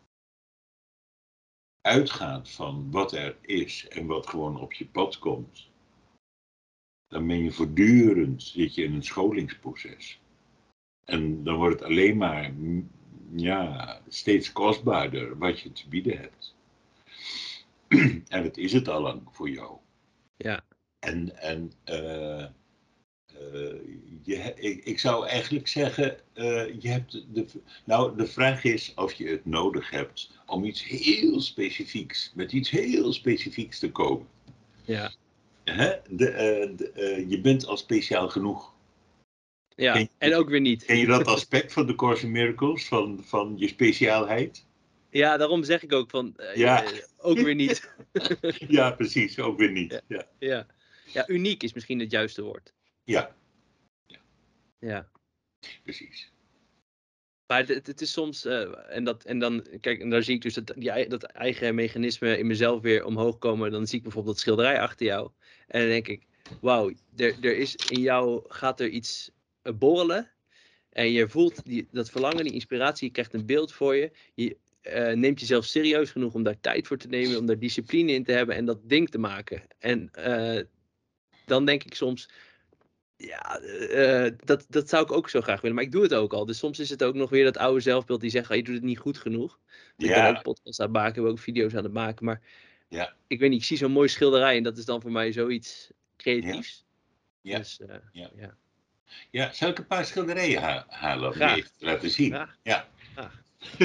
uitgaat van wat er is en wat gewoon op je pad komt, dan ben je voortdurend zit je in een scholingsproces. En dan wordt het alleen maar ja, steeds kostbaarder wat je te bieden hebt. En dat is het al lang voor jou. Ja. En, en uh, uh, je, ik, ik zou eigenlijk zeggen, uh, je hebt de, nou de vraag is of je het nodig hebt om iets heel specifieks, met iets heel specifieks te komen. Ja. Hè? De, uh, de, uh, je bent al speciaal genoeg. Ja, je, en ook weer niet. Ken je dat aspect van de Course in Miracles, van, van je speciaalheid? Ja, daarom zeg ik ook van, uh, ja. uh, ook weer niet. Ja, precies, ook weer niet. Ja. Ja. Ja. Ja, uniek is misschien het juiste woord. Ja. Ja. Ja. Precies. Maar het, het is soms, uh, en, dat, en dan, kijk, en daar zie ik dus dat, die, dat eigen mechanisme in mezelf weer omhoog komen. Dan zie ik bijvoorbeeld dat schilderij achter jou. En dan denk ik, wauw, er, er is in jou, gaat er iets uh, borrelen. En je voelt die, dat verlangen, die inspiratie, je krijgt een beeld voor je. Je uh, neemt jezelf serieus genoeg om daar tijd voor te nemen, om daar discipline in te hebben en dat ding te maken. En uh, dan denk ik soms, ja, uh, dat, dat zou ik ook zo graag willen, maar ik doe het ook al. Dus soms is het ook nog weer dat oude zelfbeeld die zegt, oh, je doet het niet goed genoeg. Ja. Ik ben ook podcasts aan het maken, ik ben ook video's aan het maken, maar ja. ik weet niet, ik zie zo'n mooi schilderij en dat is dan voor mij zoiets creatiefs. Ja. Dus, uh, ja. ja. Ja, zal ik een paar schilderijen ha- halen om Graag. je even te laten zien? Graag. Ja. Graag.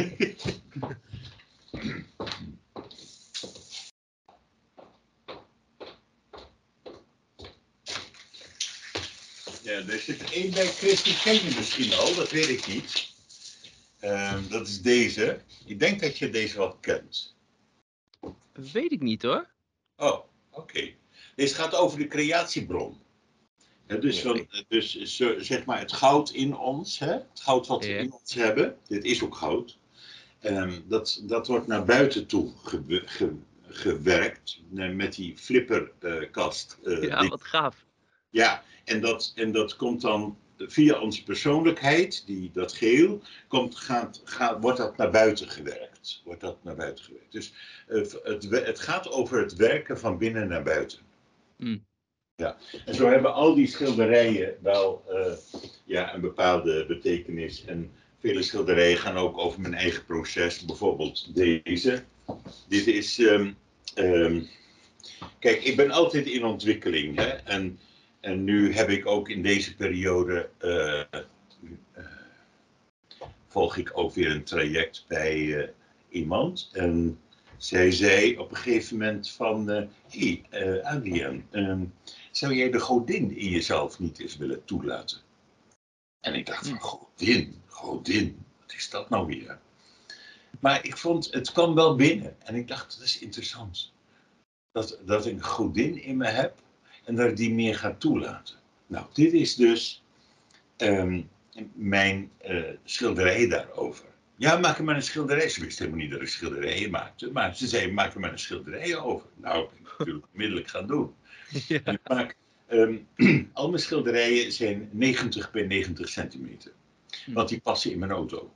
Ja, er zit er één bij, Chris, die ken je misschien al, dat weet ik niet. Uh, dat is deze. Ik denk dat je deze wel kent. Weet ik niet hoor. Oh, oké. Okay. Deze gaat over de creatiebron. Ja, dus, van, dus zeg maar het goud in ons, hè? Het goud wat we ja. in ons hebben, dit is ook goud, um, dat, dat wordt naar buiten toe ge, ge, gewerkt met die flipperkast. Uh, ja, ding. Wat gaaf. Ja, en dat, en dat komt dan via onze persoonlijkheid, die, dat geheel, komt, gaat, gaat, wordt dat naar buiten gewerkt. Wordt dat naar buiten gewerkt. Dus uh, het, het gaat over het werken van binnen naar buiten. Mm. Ja, en zo hebben al die schilderijen wel uh, ja, een bepaalde betekenis. En vele schilderijen gaan ook over mijn eigen proces. Bijvoorbeeld deze. Dit is... Um, um, kijk, ik ben altijd in ontwikkeling. Hè? En, en nu heb ik ook in deze periode... Uh, uh, volg ik ook weer een traject bij uh, iemand. En zij zei op een gegeven moment van... Hé, uh, hey, uh, Adriaan... Um, zou jij de godin in jezelf niet eens willen toelaten? En ik dacht van, godin, godin, wat is dat nou weer? Maar ik vond, het kwam wel binnen. En ik dacht, dat is interessant. Dat, dat ik een godin in me heb en dat ik die meer ga toelaten. Nou, dit is dus um, mijn uh, schilderij daarover. Ja, maak er maar een schilderij. Ze wist helemaal niet dat ik schilderijen maakte. Maar ze zei, maak er maar een schilderij over. Nou, dat ben ik natuurlijk onmiddellijk gaan doen. Ja. En ik maak, um, al mijn schilderijen zijn negentig bij negentig centimeter. Hm. Want die passen in mijn auto.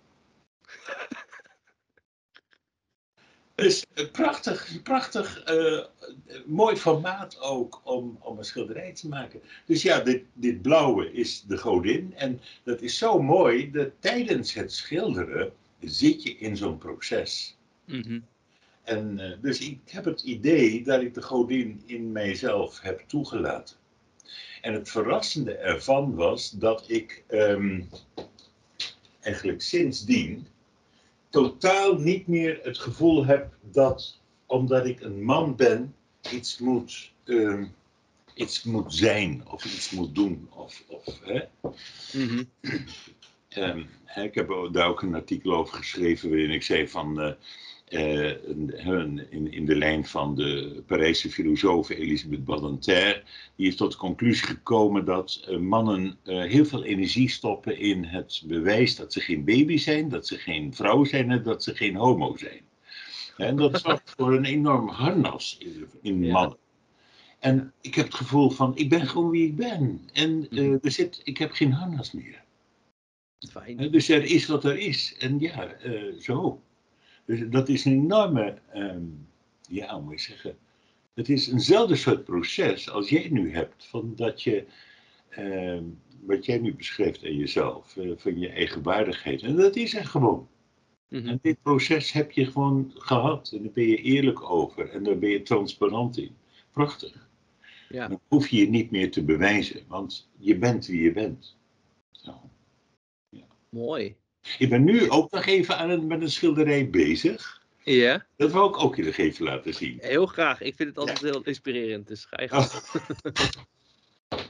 Dus uh, prachtig, prachtig, uh, mooi formaat ook om, om een schilderij te maken. Dus ja, dit, dit blauwe is de godin. En dat is zo mooi dat tijdens het schilderen zit je in zo'n proces. Mm-hmm. En uh, dus ik heb het idee dat ik de godin in mijzelf heb toegelaten. En het verrassende ervan was dat ik um, eigenlijk sindsdien totaal niet meer het gevoel heb dat, omdat ik een man ben, iets moet, um, iets moet zijn of iets moet doen. Of, of, hè? Mm-hmm. um, ik heb daar ook een artikel over geschreven waarin ik zei van... Uh, Uh, in, in de lijn van de Parijse filosoof Elisabeth Badinter, die is tot de conclusie gekomen dat uh, mannen uh, heel veel energie stoppen in het bewijs dat ze geen baby zijn, dat ze geen vrouw zijn en dat ze geen homo zijn. En dat zorgt voor een enorm harnas in, in ja. mannen. En ik heb het gevoel van, ik ben gewoon wie ik ben. En uh, er zit, ik heb geen harnas meer. Fijn. Uh, dus er is wat er is. En ja, uh, zo. Dus dat is een enorme, um, ja, hoe moet je zeggen, het is eenzelfde soort proces als jij nu hebt, van dat je, um, wat jij nu beschrijft aan jezelf, uh, van je eigen waardigheid. En dat is er gewoon. Mm-hmm. En dit proces heb je gewoon gehad en daar ben je eerlijk over en daar ben je transparant in. Prachtig. Ja. Dan hoef je je niet meer te bewijzen, want je bent wie je bent. Zo. Ja. Mooi. Ik ben nu ook nog even aan een, met een schilderij bezig. Ja. Dat wil ik ook je nog even laten zien. Heel graag. Ik vind het altijd ja. heel inspirerend. Dus ga je gang. Oh.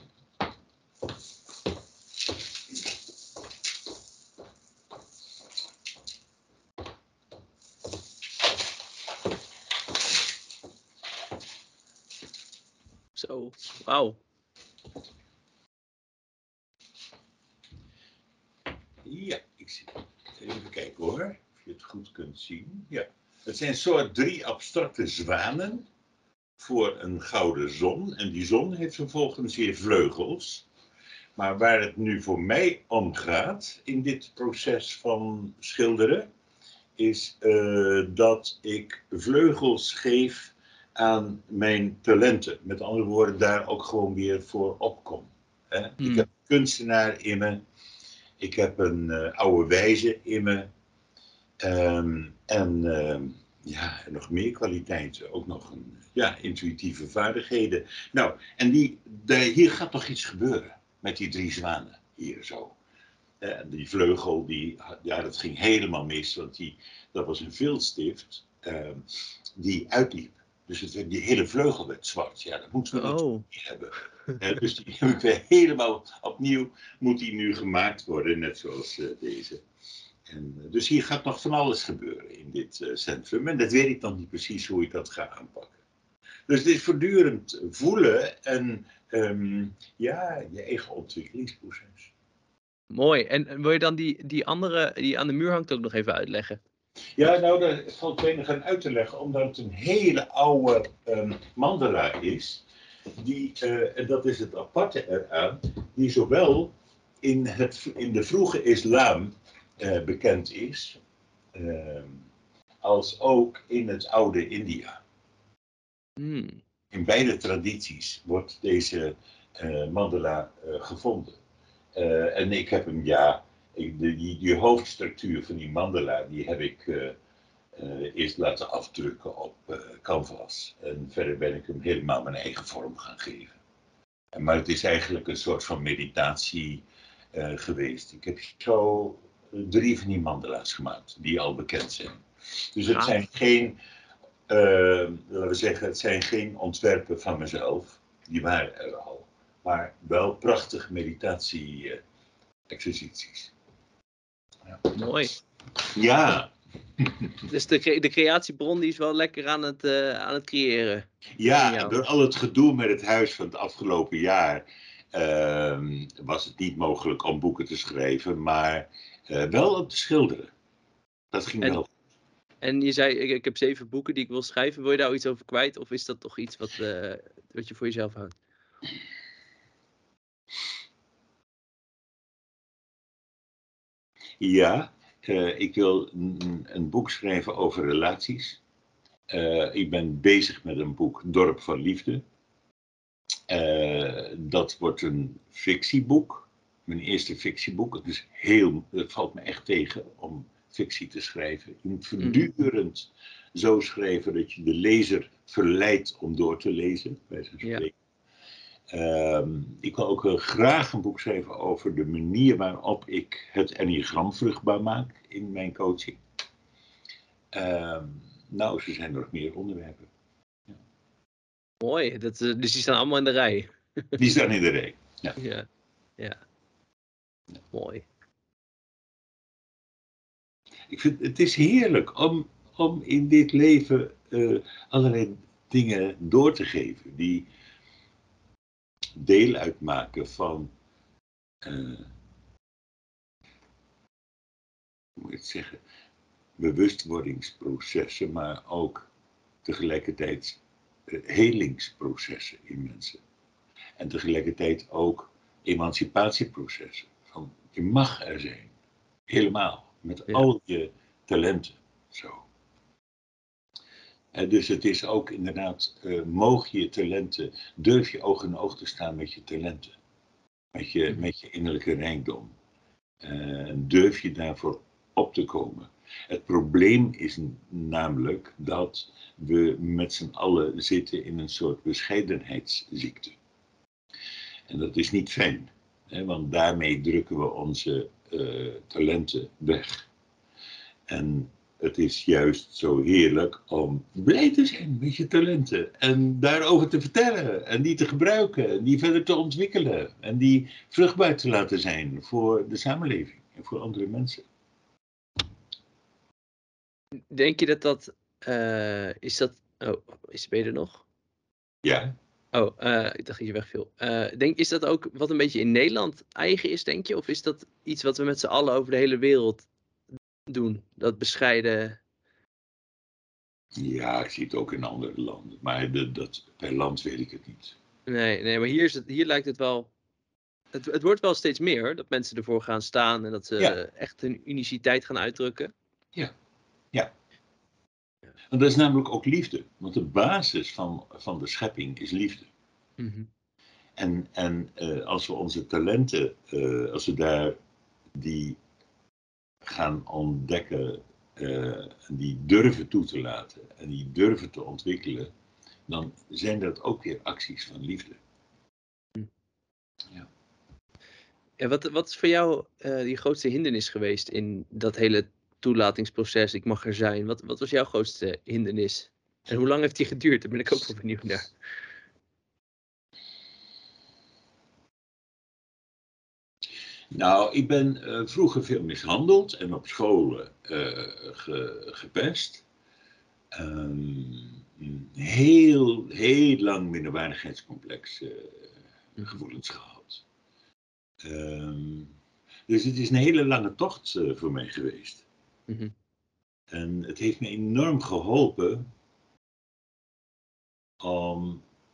Zo, wauw. Ja, ik zie het. Even kijken hoor, of je het goed kunt zien. Ja. Het zijn soort drie abstracte zwanen voor een gouden zon. En die zon heeft vervolgens weer vleugels. Maar waar het nu voor mij om gaat in dit proces van schilderen, is uh, dat ik vleugels geef aan mijn talenten. Met andere woorden, daar ook gewoon weer voor opkom. Hè? Hmm. Ik heb een kunstenaar in me. Ik heb een uh, oude wijze in me. Um, en uh, ja, nog meer kwaliteiten. Ook nog een, ja, intuïtieve vaardigheden. Nou, en die, de, hier gaat nog iets gebeuren. Met die drie zwanen. Hier zo. Uh, die vleugel, die, ja, dat ging helemaal mis. Want die, dat was een viltstift. Uh, die uitliep. Dus het, die hele vleugel werd zwart. Ja, dat moeten we oh. natuurlijk niet hebben. Uh, dus die hebben we helemaal opnieuw. Moet die nu gemaakt worden. Net zoals uh, deze. En, uh, dus hier gaat nog van alles gebeuren in dit uh, centrum. En dat weet ik nog niet precies hoe ik dat ga aanpakken. Dus het is voortdurend voelen en um, ja, je eigen ontwikkelingsproces. Mooi. En wil je dan die, die andere die aan de muur hangt ook nog even uitleggen? Ja, nou, dat valt weinig aan uit te leggen, omdat het een hele oude um, mandala is. die, uh, en dat is het aparte eraan, die zowel in, het, in de vroege islam uh, bekend is, uh, als ook in het oude India. Hmm. In beide tradities wordt deze uh, mandala uh, gevonden. Uh, en ik heb hem, ja, ik, de, die, die hoofdstructuur van die mandala, die heb ik uh, uh, eerst laten afdrukken op uh, canvas. En verder ben ik hem helemaal mijn eigen vorm gaan geven. En, maar het is eigenlijk een soort van meditatie uh, geweest. Ik heb zo drie van die mandala's gemaakt, die al bekend zijn. Dus het zijn geen, uh, laten we zeggen, het zijn geen ontwerpen van mezelf. Die waren er al. Maar wel prachtige meditatie-exercities. Ja. Mooi. Ja. Dus de, cre- de creatiebron die is wel lekker aan het, uh, aan het creëren. Ja, door al het gedoe met het huis van het afgelopen jaar uh, was het niet mogelijk om boeken te schrijven, maar uh, wel om te schilderen. Dat ging en, wel. En je zei, ik, ik heb zeven boeken die ik wil schrijven. Wil je daar iets over kwijt? Of is dat toch iets wat, uh, wat je voor jezelf houdt? Ja, uh, ik wil een, een boek schrijven over relaties. Uh, ik ben bezig met een boek Dorp van Liefde. Uh, dat wordt een fictieboek. Mijn eerste fictieboek. Het is heel, het valt me echt tegen om fictie te schrijven. Je moet voortdurend mm. zo schrijven dat je de lezer verleidt om door te lezen. Bij zo'n spreken. Ja. Uh, ik wil ook uh, graag een boek schrijven over de manier waarop ik het enneagram vruchtbaar maak in mijn coaching. Uh, nou, er zijn nog meer onderwerpen. Ja. Mooi, dat, dus die staan allemaal in de rij. Die staan in de rij, ja. Ja, ja. Ja. Mooi. Ik vind het is heerlijk om, om in dit leven uh, allerlei dingen door te geven die deel uitmaken van, uh, hoe moet ik het zeggen, bewustwordingsprocessen, maar ook tegelijkertijd uh, helingsprocessen in mensen. En tegelijkertijd ook emancipatieprocessen. Van, je mag er zijn, helemaal, met ja. al je talenten, zo. En dus het is ook inderdaad, uh, moog je talenten, durf je oog in oog te staan met je talenten. Met je, mm-hmm. met je innerlijke rijkdom. Uh, durf je daarvoor op te komen. Het probleem is namelijk dat we met z'n allen zitten in een soort bescheidenheidsziekte. En dat is niet fijn, hè, want daarmee drukken we onze uh, talenten weg. En het is juist zo heerlijk om blij te zijn met je talenten. En daarover te vertellen. En die te gebruiken. En die verder te ontwikkelen. En die vruchtbaar te laten zijn voor de samenleving. En voor andere mensen. Denk je dat dat... Uh, is dat... Oh, is ben je er nog? Ja. Oh, uh, ik dacht dat je wegviel. Uh, denk, is dat ook wat een beetje in Nederland eigen is, denk je? Of is dat iets wat we met z'n allen over de hele wereld doen? Dat bescheiden... Ja, ik zie het ook in andere landen. Maar de, dat, per land weet ik het niet. Nee, nee, maar hier, is het, hier lijkt het wel... Het, het wordt wel steeds meer, dat mensen ervoor gaan staan en dat ze ja. echt hun uniciteit gaan uitdrukken. Ja, ja. En dat is namelijk ook liefde. Want de basis van, van de schepping is liefde. Mm-hmm. En, en uh, als we onze talenten, uh, als we daar die gaan ontdekken, uh, die durven toe te laten en die durven te ontwikkelen, dan zijn dat ook weer acties van liefde. Mm. Ja. Ja, wat, wat is voor jou uh, die grootste hindernis geweest in dat hele toelatingsproces? Ik mag er zijn. Wat, wat was jouw grootste hindernis? En hoe lang heeft die geduurd? Daar ben ik ook wel benieuwd naar. Nou, ik ben uh, vroeger veel mishandeld en op scholen uh, ge, gepest. Um, heel, heel lang minderwaardigheidscomplex uh, gevoelens gehad. Um, dus het is een hele lange tocht uh, voor mij geweest. Mm-hmm. En het heeft me enorm geholpen om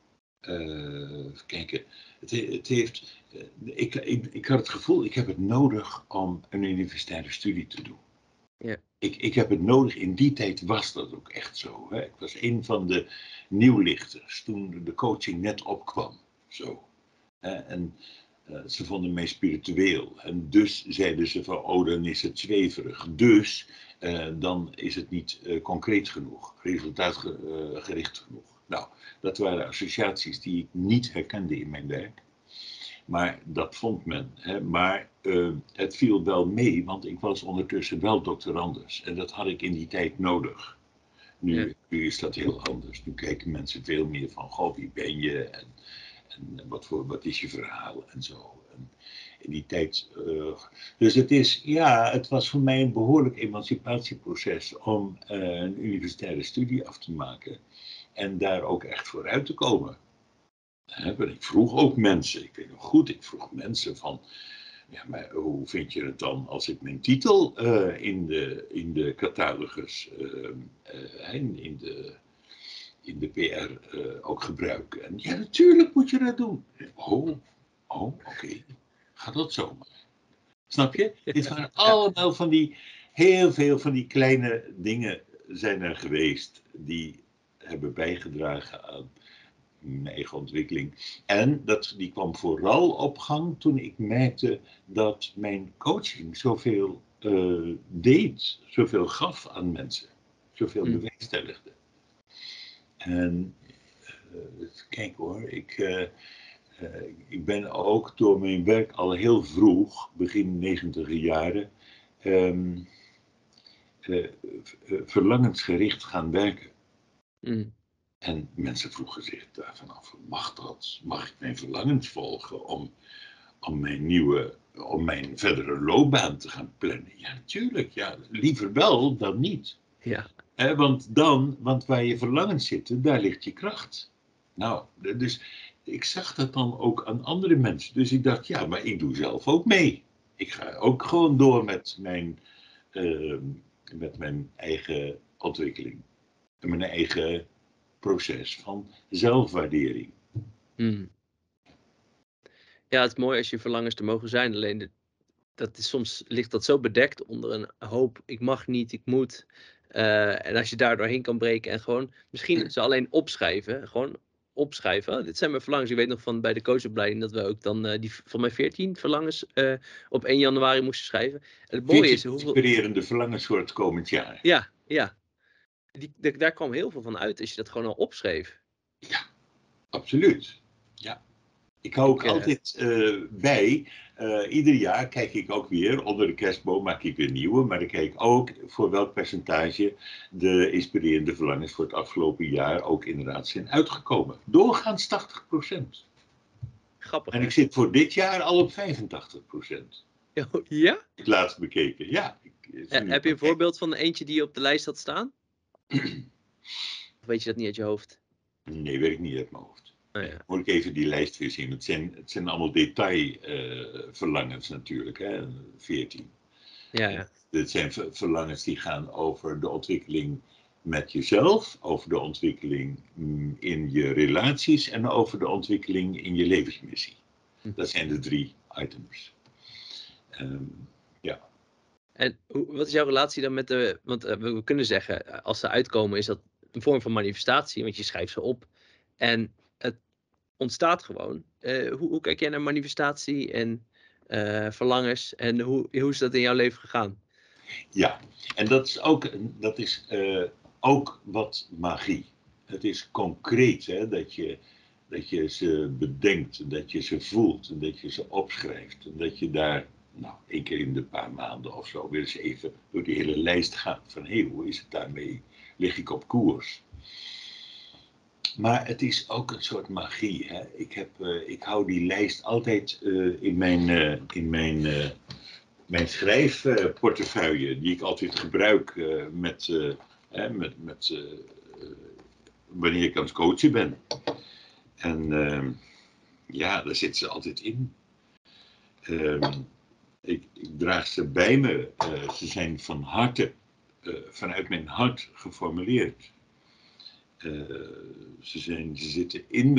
uh, even kijken. Het, het heeft, uh, ik, ik, ik had het gevoel, ik heb het nodig om een universitaire studie te doen. Ja. Ik, ik heb het nodig, in die tijd was dat ook echt zo. Hè? Ik was een van de nieuwlichters toen de coaching net opkwam. Zo. Hè? En uh, ze vonden mij spiritueel. En dus zeiden ze van, oh, dan is het zweverig. Dus uh, dan is het niet uh, concreet genoeg, resultaatgericht genoeg. Nou, dat waren associaties die ik niet herkende in mijn werk. Maar dat vond men. Hè. Maar uh, het viel wel mee, want ik was ondertussen wel doctorandus. En dat had ik in die tijd nodig. Nu, ja. nu is dat heel anders. Nu kijken mensen veel meer van, goh, wie ben je? En, en wat, voor, wat is je verhaal? En zo. En in die tijd... Uh, dus het is, ja, het was voor mij een behoorlijk emancipatieproces om uh, een universitaire studie af te maken. En daar ook echt vooruit te komen. Ik vroeg ook mensen, ik weet nog goed, ik vroeg mensen van, ja, maar hoe vind je het dan als ik mijn titel uh, in, de, in de catalogus, uh, uh, in, de, in de P R uh, ook gebruik? En ja, natuurlijk moet je dat doen. Oh, oh oké, okay. Gaat dat zomaar? Snap je? Ja. Dit waren allemaal van die, heel veel van die kleine dingen zijn er geweest die hebben bijgedragen aan mijn eigen ontwikkeling. En dat, die kwam vooral op gang toen ik merkte dat mijn coaching zoveel uh, deed, zoveel gaf aan mensen, zoveel mm. bewerkstelligde. En uh, kijk hoor, ik, uh, uh, ik ben ook door mijn werk al heel vroeg, begin negentiger jaren, um, uh, uh, verlangensgericht gaan werken. Mm. En mensen vroegen zich daarvan af, mag dat? Mag ik mijn verlangens volgen om, om mijn nieuwe, om mijn verdere loopbaan te gaan plannen? Ja, natuurlijk. Ja, liever wel dan niet. Ja. Eh, want dan, want waar je verlangens zitten, daar ligt je kracht. Nou, dus ik zag dat dan ook aan andere mensen. Dus ik dacht, ja, maar ik doe zelf ook mee. Ik ga ook gewoon door met mijn, uh, met mijn eigen ontwikkeling. En mijn eigen proces van zelfwaardering. Hmm. Ja, het is mooi als je verlangens te mogen zijn. Alleen de, dat is, soms ligt dat zo bedekt onder een hoop. Ik mag niet, ik moet. Uh, en als je daar doorheen kan breken en gewoon misschien ze alleen opschrijven. Gewoon opschrijven. Oh, dit zijn mijn verlangens. Ik weet nog van bij de coachopleiding dat we ook dan uh, die van mijn veertien verlangens uh, op één januari moesten schrijven. En het mooie is hoeveel inspirerende verlangens voor het komend jaar. Ja, ja. Die, de, daar kwam heel veel van uit als je dat gewoon al opschreef. Ja, absoluut. Ja. Ik hou ook ik, uh, altijd uh, bij, uh, ieder jaar kijk ik ook weer, onder de kerstboom maak ik weer nieuwe, maar ik kijk ook voor welk percentage de inspirerende verlangens voor het afgelopen jaar ook inderdaad zijn uitgekomen. Doorgaans tachtig procent. Grappig. En hè? ik zit voor dit jaar al op vijfentachtig procent. Ja? Ik laatst bekeken, ja. Ik, uh, heb je een voorbeeld van eentje die op de lijst had staan? Of weet je dat niet uit je hoofd? Nee, weet ik niet uit mijn hoofd. Oh, ja. Moet ik even die lijst weer zien. Het zijn, het zijn allemaal detailverlangens uh, natuurlijk, hè? veertien. Ja, ja. Het zijn verlangens die gaan over de ontwikkeling met jezelf, over de ontwikkeling in je relaties en over de ontwikkeling in je levensmissie. Hm. Dat zijn de drie items. Um, ja. En hoe, wat is jouw relatie dan met de... Want uh, we kunnen zeggen, als ze uitkomen is dat een vorm van manifestatie, want je schrijft ze op. En het ontstaat gewoon. Uh, hoe, hoe kijk jij naar manifestatie en uh, verlangens en hoe, hoe is dat in jouw leven gegaan? Ja, en dat is ook, dat is, uh, ook wat magie. Het is concreet, hè, dat je, dat je ze bedenkt, dat je ze voelt, dat je ze opschrijft. En dat je daar, nou, één keer in de paar maanden of zo weer eens even door die hele lijst gaat. Van, hé, hey, hoe is het daarmee? Lig ik op koers? Maar het is ook een soort magie. Hè? Ik, heb, uh, ik hou die lijst altijd uh, in mijn, uh, in mijn, uh, mijn schrijfportefeuille, die ik altijd gebruik uh, met, uh, hè, met, met, uh, uh, wanneer ik aan het coachen ben. En uh, ja, daar zit ze altijd in. Uh, ik, ik draag ze bij me. Uh, ze zijn van harte, uh, vanuit mijn hart geformuleerd. Uh, ze, zijn, ze zitten in me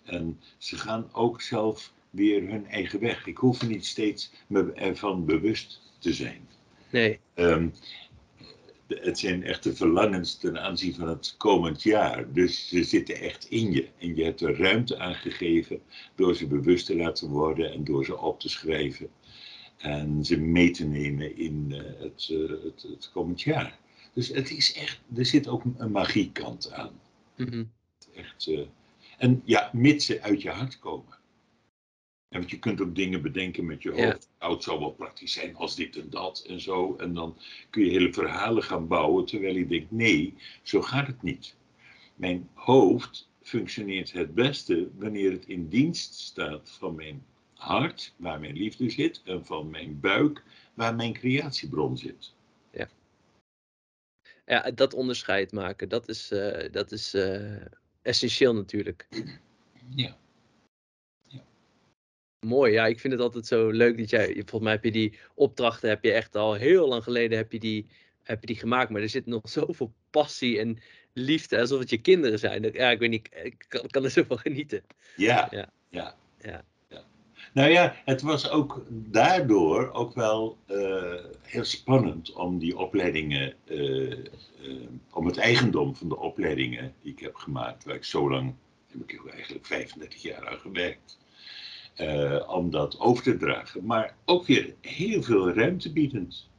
En ze gaan ook zelf weer hun eigen weg. Ik hoef er niet steeds me ervan bewust te zijn. Nee. Um, het zijn echte verlangens ten aanzien van het komend jaar. Dus ze zitten echt in je. En je hebt er ruimte aan gegeven door ze bewust te laten worden en door ze op te schrijven. En ze mee te nemen in uh, het, uh, het, het komend jaar. Dus het is echt, er zit ook een magiekant aan. Mm-hmm. Echt, uh, en ja, mits ze uit je hart komen. En want je kunt ook dingen bedenken met je hoofd. Ja. Nou, het zou wel praktisch zijn als dit en dat en zo. En dan kun je hele verhalen gaan bouwen. Terwijl je denkt, nee, zo gaat het niet. Mijn hoofd functioneert het beste wanneer het in dienst staat van mijn hart, waar mijn liefde zit. En van mijn buik, waar mijn creatiebron zit. Ja, ja dat onderscheid maken, dat is, uh, dat is uh, essentieel natuurlijk. Ja. Mooi, ja, ik vind het altijd zo leuk dat jij, volgens mij heb je die opdrachten, heb je echt al heel lang geleden heb je die, heb je die gemaakt, maar er zit nog zoveel passie en liefde, alsof het je kinderen zijn. Dat, ja, ik weet niet, ik kan, kan er zo van genieten. Ja, ja, ja. ja. ja. Nou ja, het was ook daardoor ook wel uh, heel spannend om die opleidingen, uh, uh, om het eigendom van de opleidingen die ik heb gemaakt, waar ik zo lang, heb ik eigenlijk vijfendertig jaar aan gewerkt. Uh, om dat over te dragen, maar ook weer heel veel ruimte biedend.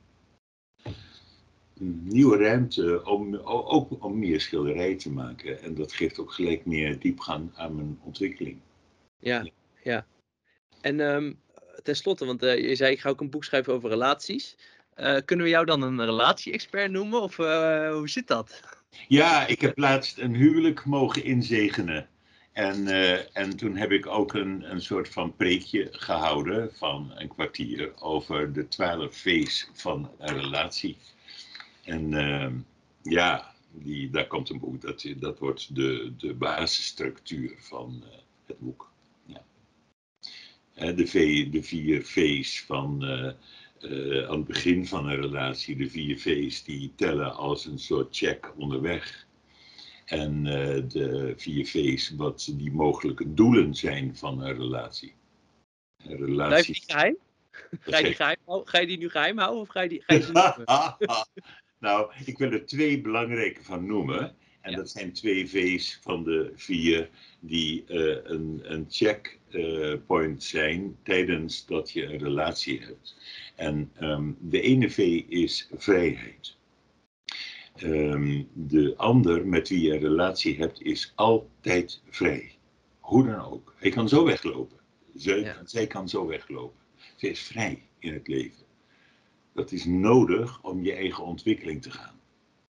Nieuwe ruimte om ook om meer schilderij te maken. En dat geeft ook gelijk meer diepgang aan mijn ontwikkeling. Ja, ja. ja. En um, tenslotte, want uh, je zei ik ga ook een boek schrijven over relaties. Uh, kunnen we jou dan een relatie-expert noemen? Of uh, hoe zit dat? Ja, ik heb laatst een huwelijk mogen inzegenen. En, uh, en toen heb ik ook een, een soort van preekje gehouden van een kwartier over de twaalf V's van een relatie. En uh, ja, die, daar komt een boek, dat, dat wordt de, de basisstructuur van uh, het boek. Ja. Uh, de, v, de vier V's van uh, uh, aan het begin van een relatie, de vier V's die tellen als een soort check onderweg. En uh, de vier V's wat die mogelijke doelen zijn van een relatie. Een relatie... Blijft die geheim? Ga je die, geheim ga je die nu geheim houden of ga je die, ga je die Nou, ik wil er twee belangrijke van noemen. En ja. Dat zijn twee V's van de vier die uh, een, een checkpoint uh, zijn tijdens dat je een relatie hebt. En um, de ene V is vrijheid. Um, de ander met wie je een relatie hebt is altijd vrij. Hoe dan ook. Hij kan zo weglopen. Zij, ja. Zij kan zo weglopen. Ze is vrij in het leven. Dat is nodig om je eigen ontwikkeling te gaan.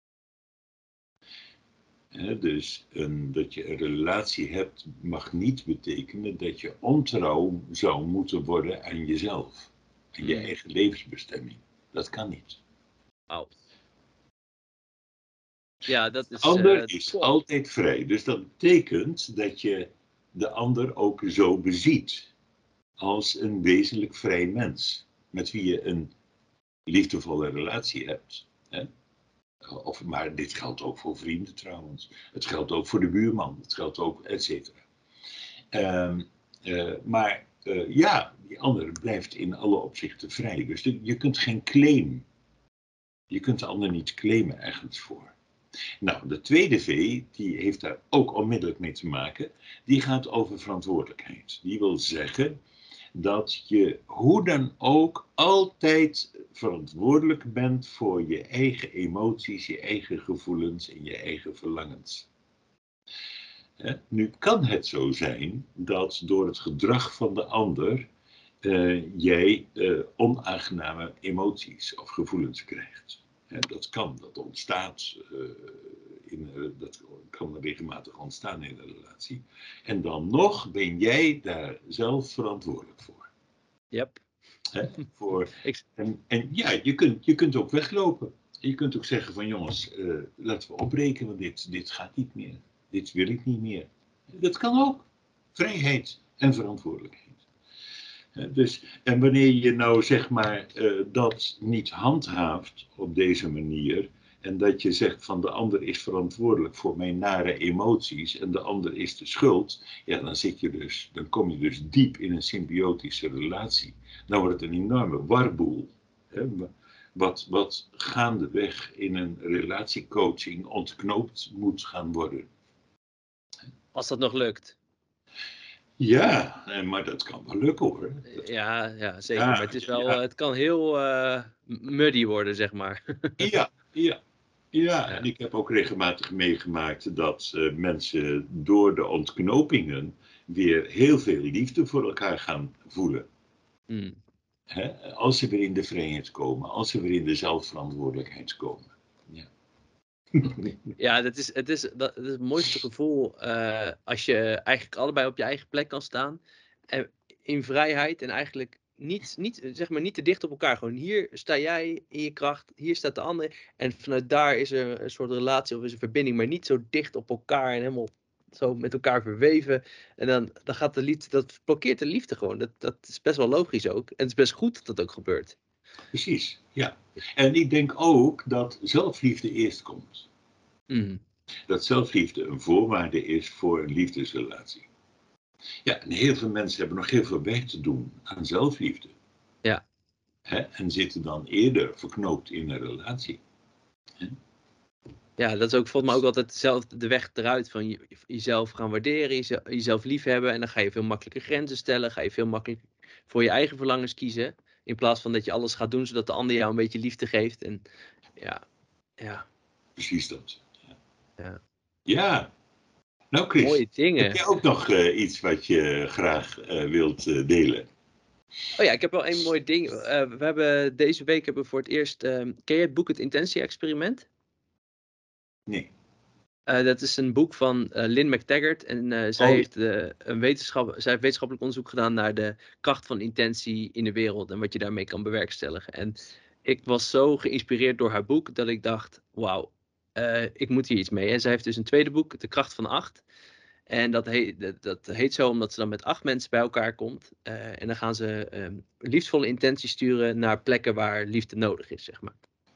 He, dus een, dat je een relatie hebt mag niet betekenen dat je ontrouw zou moeten worden aan jezelf. Aan je mm. eigen levensbestemming. Dat kan niet. Oh. Ja, dat is... De ander uh, is top. altijd vrij. Dus dat betekent dat je de ander ook zo beziet. Als een wezenlijk vrij mens. Met wie je een liefdevolle relatie hebt. Hè? Of, maar dit geldt ook voor vrienden trouwens. Het geldt ook voor de buurman. Het geldt ook, et cetera. Um, uh, maar uh, ja, die ander blijft in alle opzichten vrij. Dus de, je kunt geen claim. Je kunt de ander niet claimen ergens voor. Nou, de tweede V, die heeft daar ook onmiddellijk mee te maken. Die gaat over verantwoordelijkheid. Die wil zeggen dat je hoe dan ook altijd verantwoordelijk bent voor je eigen emoties, je eigen gevoelens en je eigen verlangens. He, nu kan het zo zijn dat door het gedrag van de ander uh, jij uh, onaangename emoties of gevoelens krijgt. He, dat kan, dat ontstaat, uh, in, uh, dat kan regelmatig ontstaan in een relatie. En dan nog ben jij daar zelf verantwoordelijk voor. Yep. He, voor en, en ja, je kunt, je kunt ook weglopen. Je kunt ook zeggen van jongens, uh, laten we opbreken, want dit, dit gaat niet meer. Dit wil ik niet meer. Dat kan ook. Vrijheid en verantwoordelijkheid. Dus, en wanneer je nou zeg maar uh, dat niet handhaaft op deze manier, En dat je zegt van de ander is verantwoordelijk voor mijn nare emoties en de ander is de schuld. Ja, dan zit je dus, dan kom je dus diep in een symbiotische relatie. Dan wordt het een enorme warboel. Hè? Wat, wat gaandeweg in een relatiecoaching ontknoopt moet gaan worden. Als dat nog lukt. Ja, maar dat kan wel lukken hoor. Ja, ja zeker. Ja, maar het, is wel, ja. het kan heel uh, muddy worden, zeg maar. Ja, ja. Ja, Ja. en ik heb ook regelmatig meegemaakt dat uh, mensen door de ontknopingen weer heel veel liefde voor elkaar gaan voelen. Hmm. Hè? Als ze weer in de vrijheid komen, als ze weer in de zelfverantwoordelijkheid komen. Ja. Ja, dat is, het, is, dat, het is het mooiste gevoel uh, als je eigenlijk allebei op je eigen plek kan staan. En in vrijheid en eigenlijk niet, niet, zeg maar niet te dicht op elkaar. Gewoon hier sta jij in je kracht, hier staat de ander. En vanuit daar is er een soort relatie of is een verbinding, maar niet zo dicht op elkaar en helemaal zo met elkaar verweven. En dan, dan gaat de liefde, dat blokkeert de liefde gewoon. Dat, dat is best wel logisch ook. En het is best goed dat dat ook gebeurt. Precies, ja. En ik denk ook dat zelfliefde eerst komt. Mm. Dat zelfliefde een voorwaarde is voor een liefdesrelatie. Ja, en heel veel mensen hebben nog heel veel werk te doen aan zelfliefde. Ja. Hè? En zitten dan eerder verknoopt in een relatie. Hè? Ja, dat is ook volgens mij ook altijd zelf de weg eruit van je, jezelf gaan waarderen, jezelf, jezelf liefhebben. En dan ga je veel makkelijker grenzen stellen, ga je veel makkelijker voor je eigen verlangens kiezen. In plaats van dat je alles gaat doen zodat de ander jou een beetje liefde geeft. En ja, ja. Precies dat. Ja. Ja. Ja. Nou Chris, mooie dingen. Heb je ook nog uh, iets wat je graag uh, wilt uh, delen? Oh ja, ik heb wel een mooi ding. Uh, we hebben deze week hebben we voor het eerst... Uh, ken je het boek Het Intentie-experiment? Nee. Uh, dat is een boek van uh, Lynn McTaggart. En uh, zij, oh. heeft, uh, een wetenschap, zij heeft wetenschappelijk onderzoek gedaan naar de kracht van intentie in de wereld. En wat je daarmee kan bewerkstelligen. En ik was zo geïnspireerd door haar boek dat ik dacht, wauw, uh, ik moet hier iets mee. En zij heeft dus een tweede boek, De Kracht van Acht. En dat heet, dat, dat heet zo omdat ze dan met acht mensen bij elkaar komt. Uh, en dan gaan ze um, liefdevolle intenties sturen naar plekken waar liefde nodig is, zeg maar.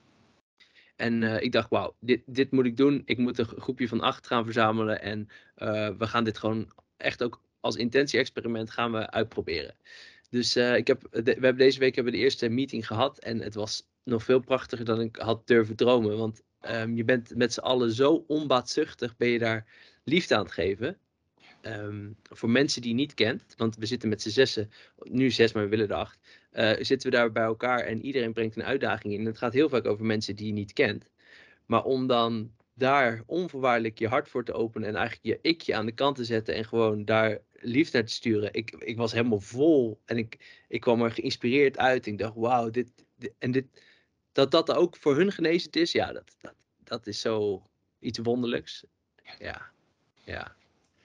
En uh, ik dacht, wauw, dit, dit moet ik doen. Ik moet een groepje van acht gaan verzamelen. En uh, we gaan dit gewoon echt ook als intentie-experiment gaan we uitproberen. Dus uh, ik heb, de, we hebben deze week hebben we de eerste meeting gehad. En het was nog veel prachtiger dan ik had durven dromen. Want um, je bent met z'n allen zo onbaatzuchtig, ben je daar liefde aan het geven. Um, voor mensen die je niet kent, want we zitten met z'n zessen, nu zes, maar we willen er acht, uh, zitten we daar bij elkaar en iedereen brengt een uitdaging in. En het gaat heel vaak over mensen die je niet kent. Maar om dan daar onvoorwaardelijk je hart voor te openen en eigenlijk je ikje aan de kant te zetten en gewoon daar liefde naar te sturen. Ik, ik was helemaal vol en ik, ik kwam er geïnspireerd uit. Ik dacht, wauw, dit, dit, en dit, dat dat ook voor hun genezend is, ja, dat, dat, dat is zo iets wonderlijks. Ja, ja.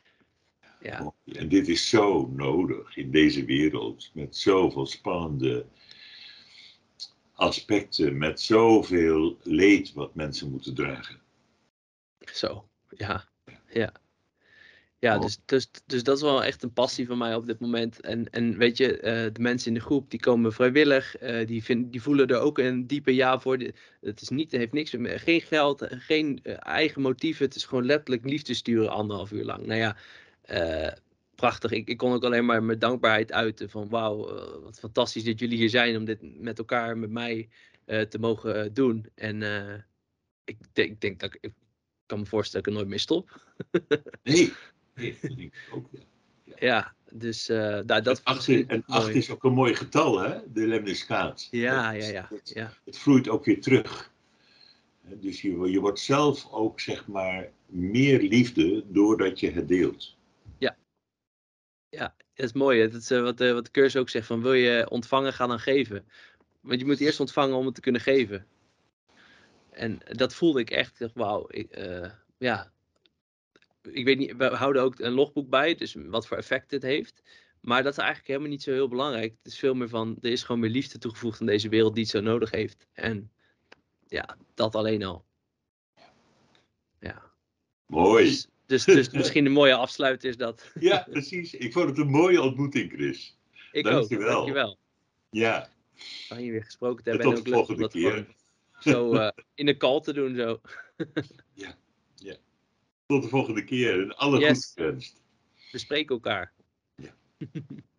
Ja. En dit is zo nodig in deze wereld, met zoveel spannende aspecten, met zoveel leed wat mensen moeten dragen. Zo, ja, ja. Ja, dus, dus, dus dat is wel echt een passie van mij op dit moment. En, en weet je, uh, de mensen in de groep die komen vrijwillig, uh, die, vind, die voelen er ook een diepe ja voor. Het is niet, heeft niks, geen geld, geen uh, eigen motieven. Het is gewoon letterlijk liefde sturen anderhalf uur lang. Nou ja, uh, prachtig. Ik, ik kon ook alleen maar mijn dankbaarheid uiten van wauw, uh, wat fantastisch dat jullie hier zijn om dit met elkaar, met mij uh, te mogen uh, doen. En uh, ik, denk, ik denk dat ik, ik kan me voorstellen dat ik er nooit meer stop. Nee. Nee, dat denk ik ook, ja. Ja, ja dus uh, nou, dat en acht, en acht is ook een mooi getal, hè? De lemniscaat. Ja, ja, ja, het, ja. het vloeit ook weer terug. Dus je, je wordt zelf ook, zeg maar, meer liefde doordat je het deelt. Ja, ja, dat is mooi. Dat is uh, wat, uh, wat de cursus ook zegt, van wil je ontvangen, ga dan geven. Want je moet eerst ontvangen om het te kunnen geven. En dat voelde ik echt, wauw, uh, ja... Ik weet niet, we houden ook een logboek bij, dus wat voor effect het heeft. Maar dat is eigenlijk helemaal niet zo heel belangrijk. Het is veel meer van, er is gewoon meer liefde toegevoegd aan deze wereld die het zo nodig heeft. En ja, dat alleen al. Ja. Mooi. Dus, dus, dus misschien een mooie afsluiter is dat. Ja, precies. Ik vond het een mooie ontmoeting, Chris. Ik Dankjewel. ook, dankjewel. Ja. Fijn je weer gesproken te hebben. Tot En ook de leuk volgende om dat keer. gewoon zo uh, in de kal te doen. Zo. Ja, ja. Tot de volgende keer en alle Yes. goede wenst. We spreken elkaar. Ja.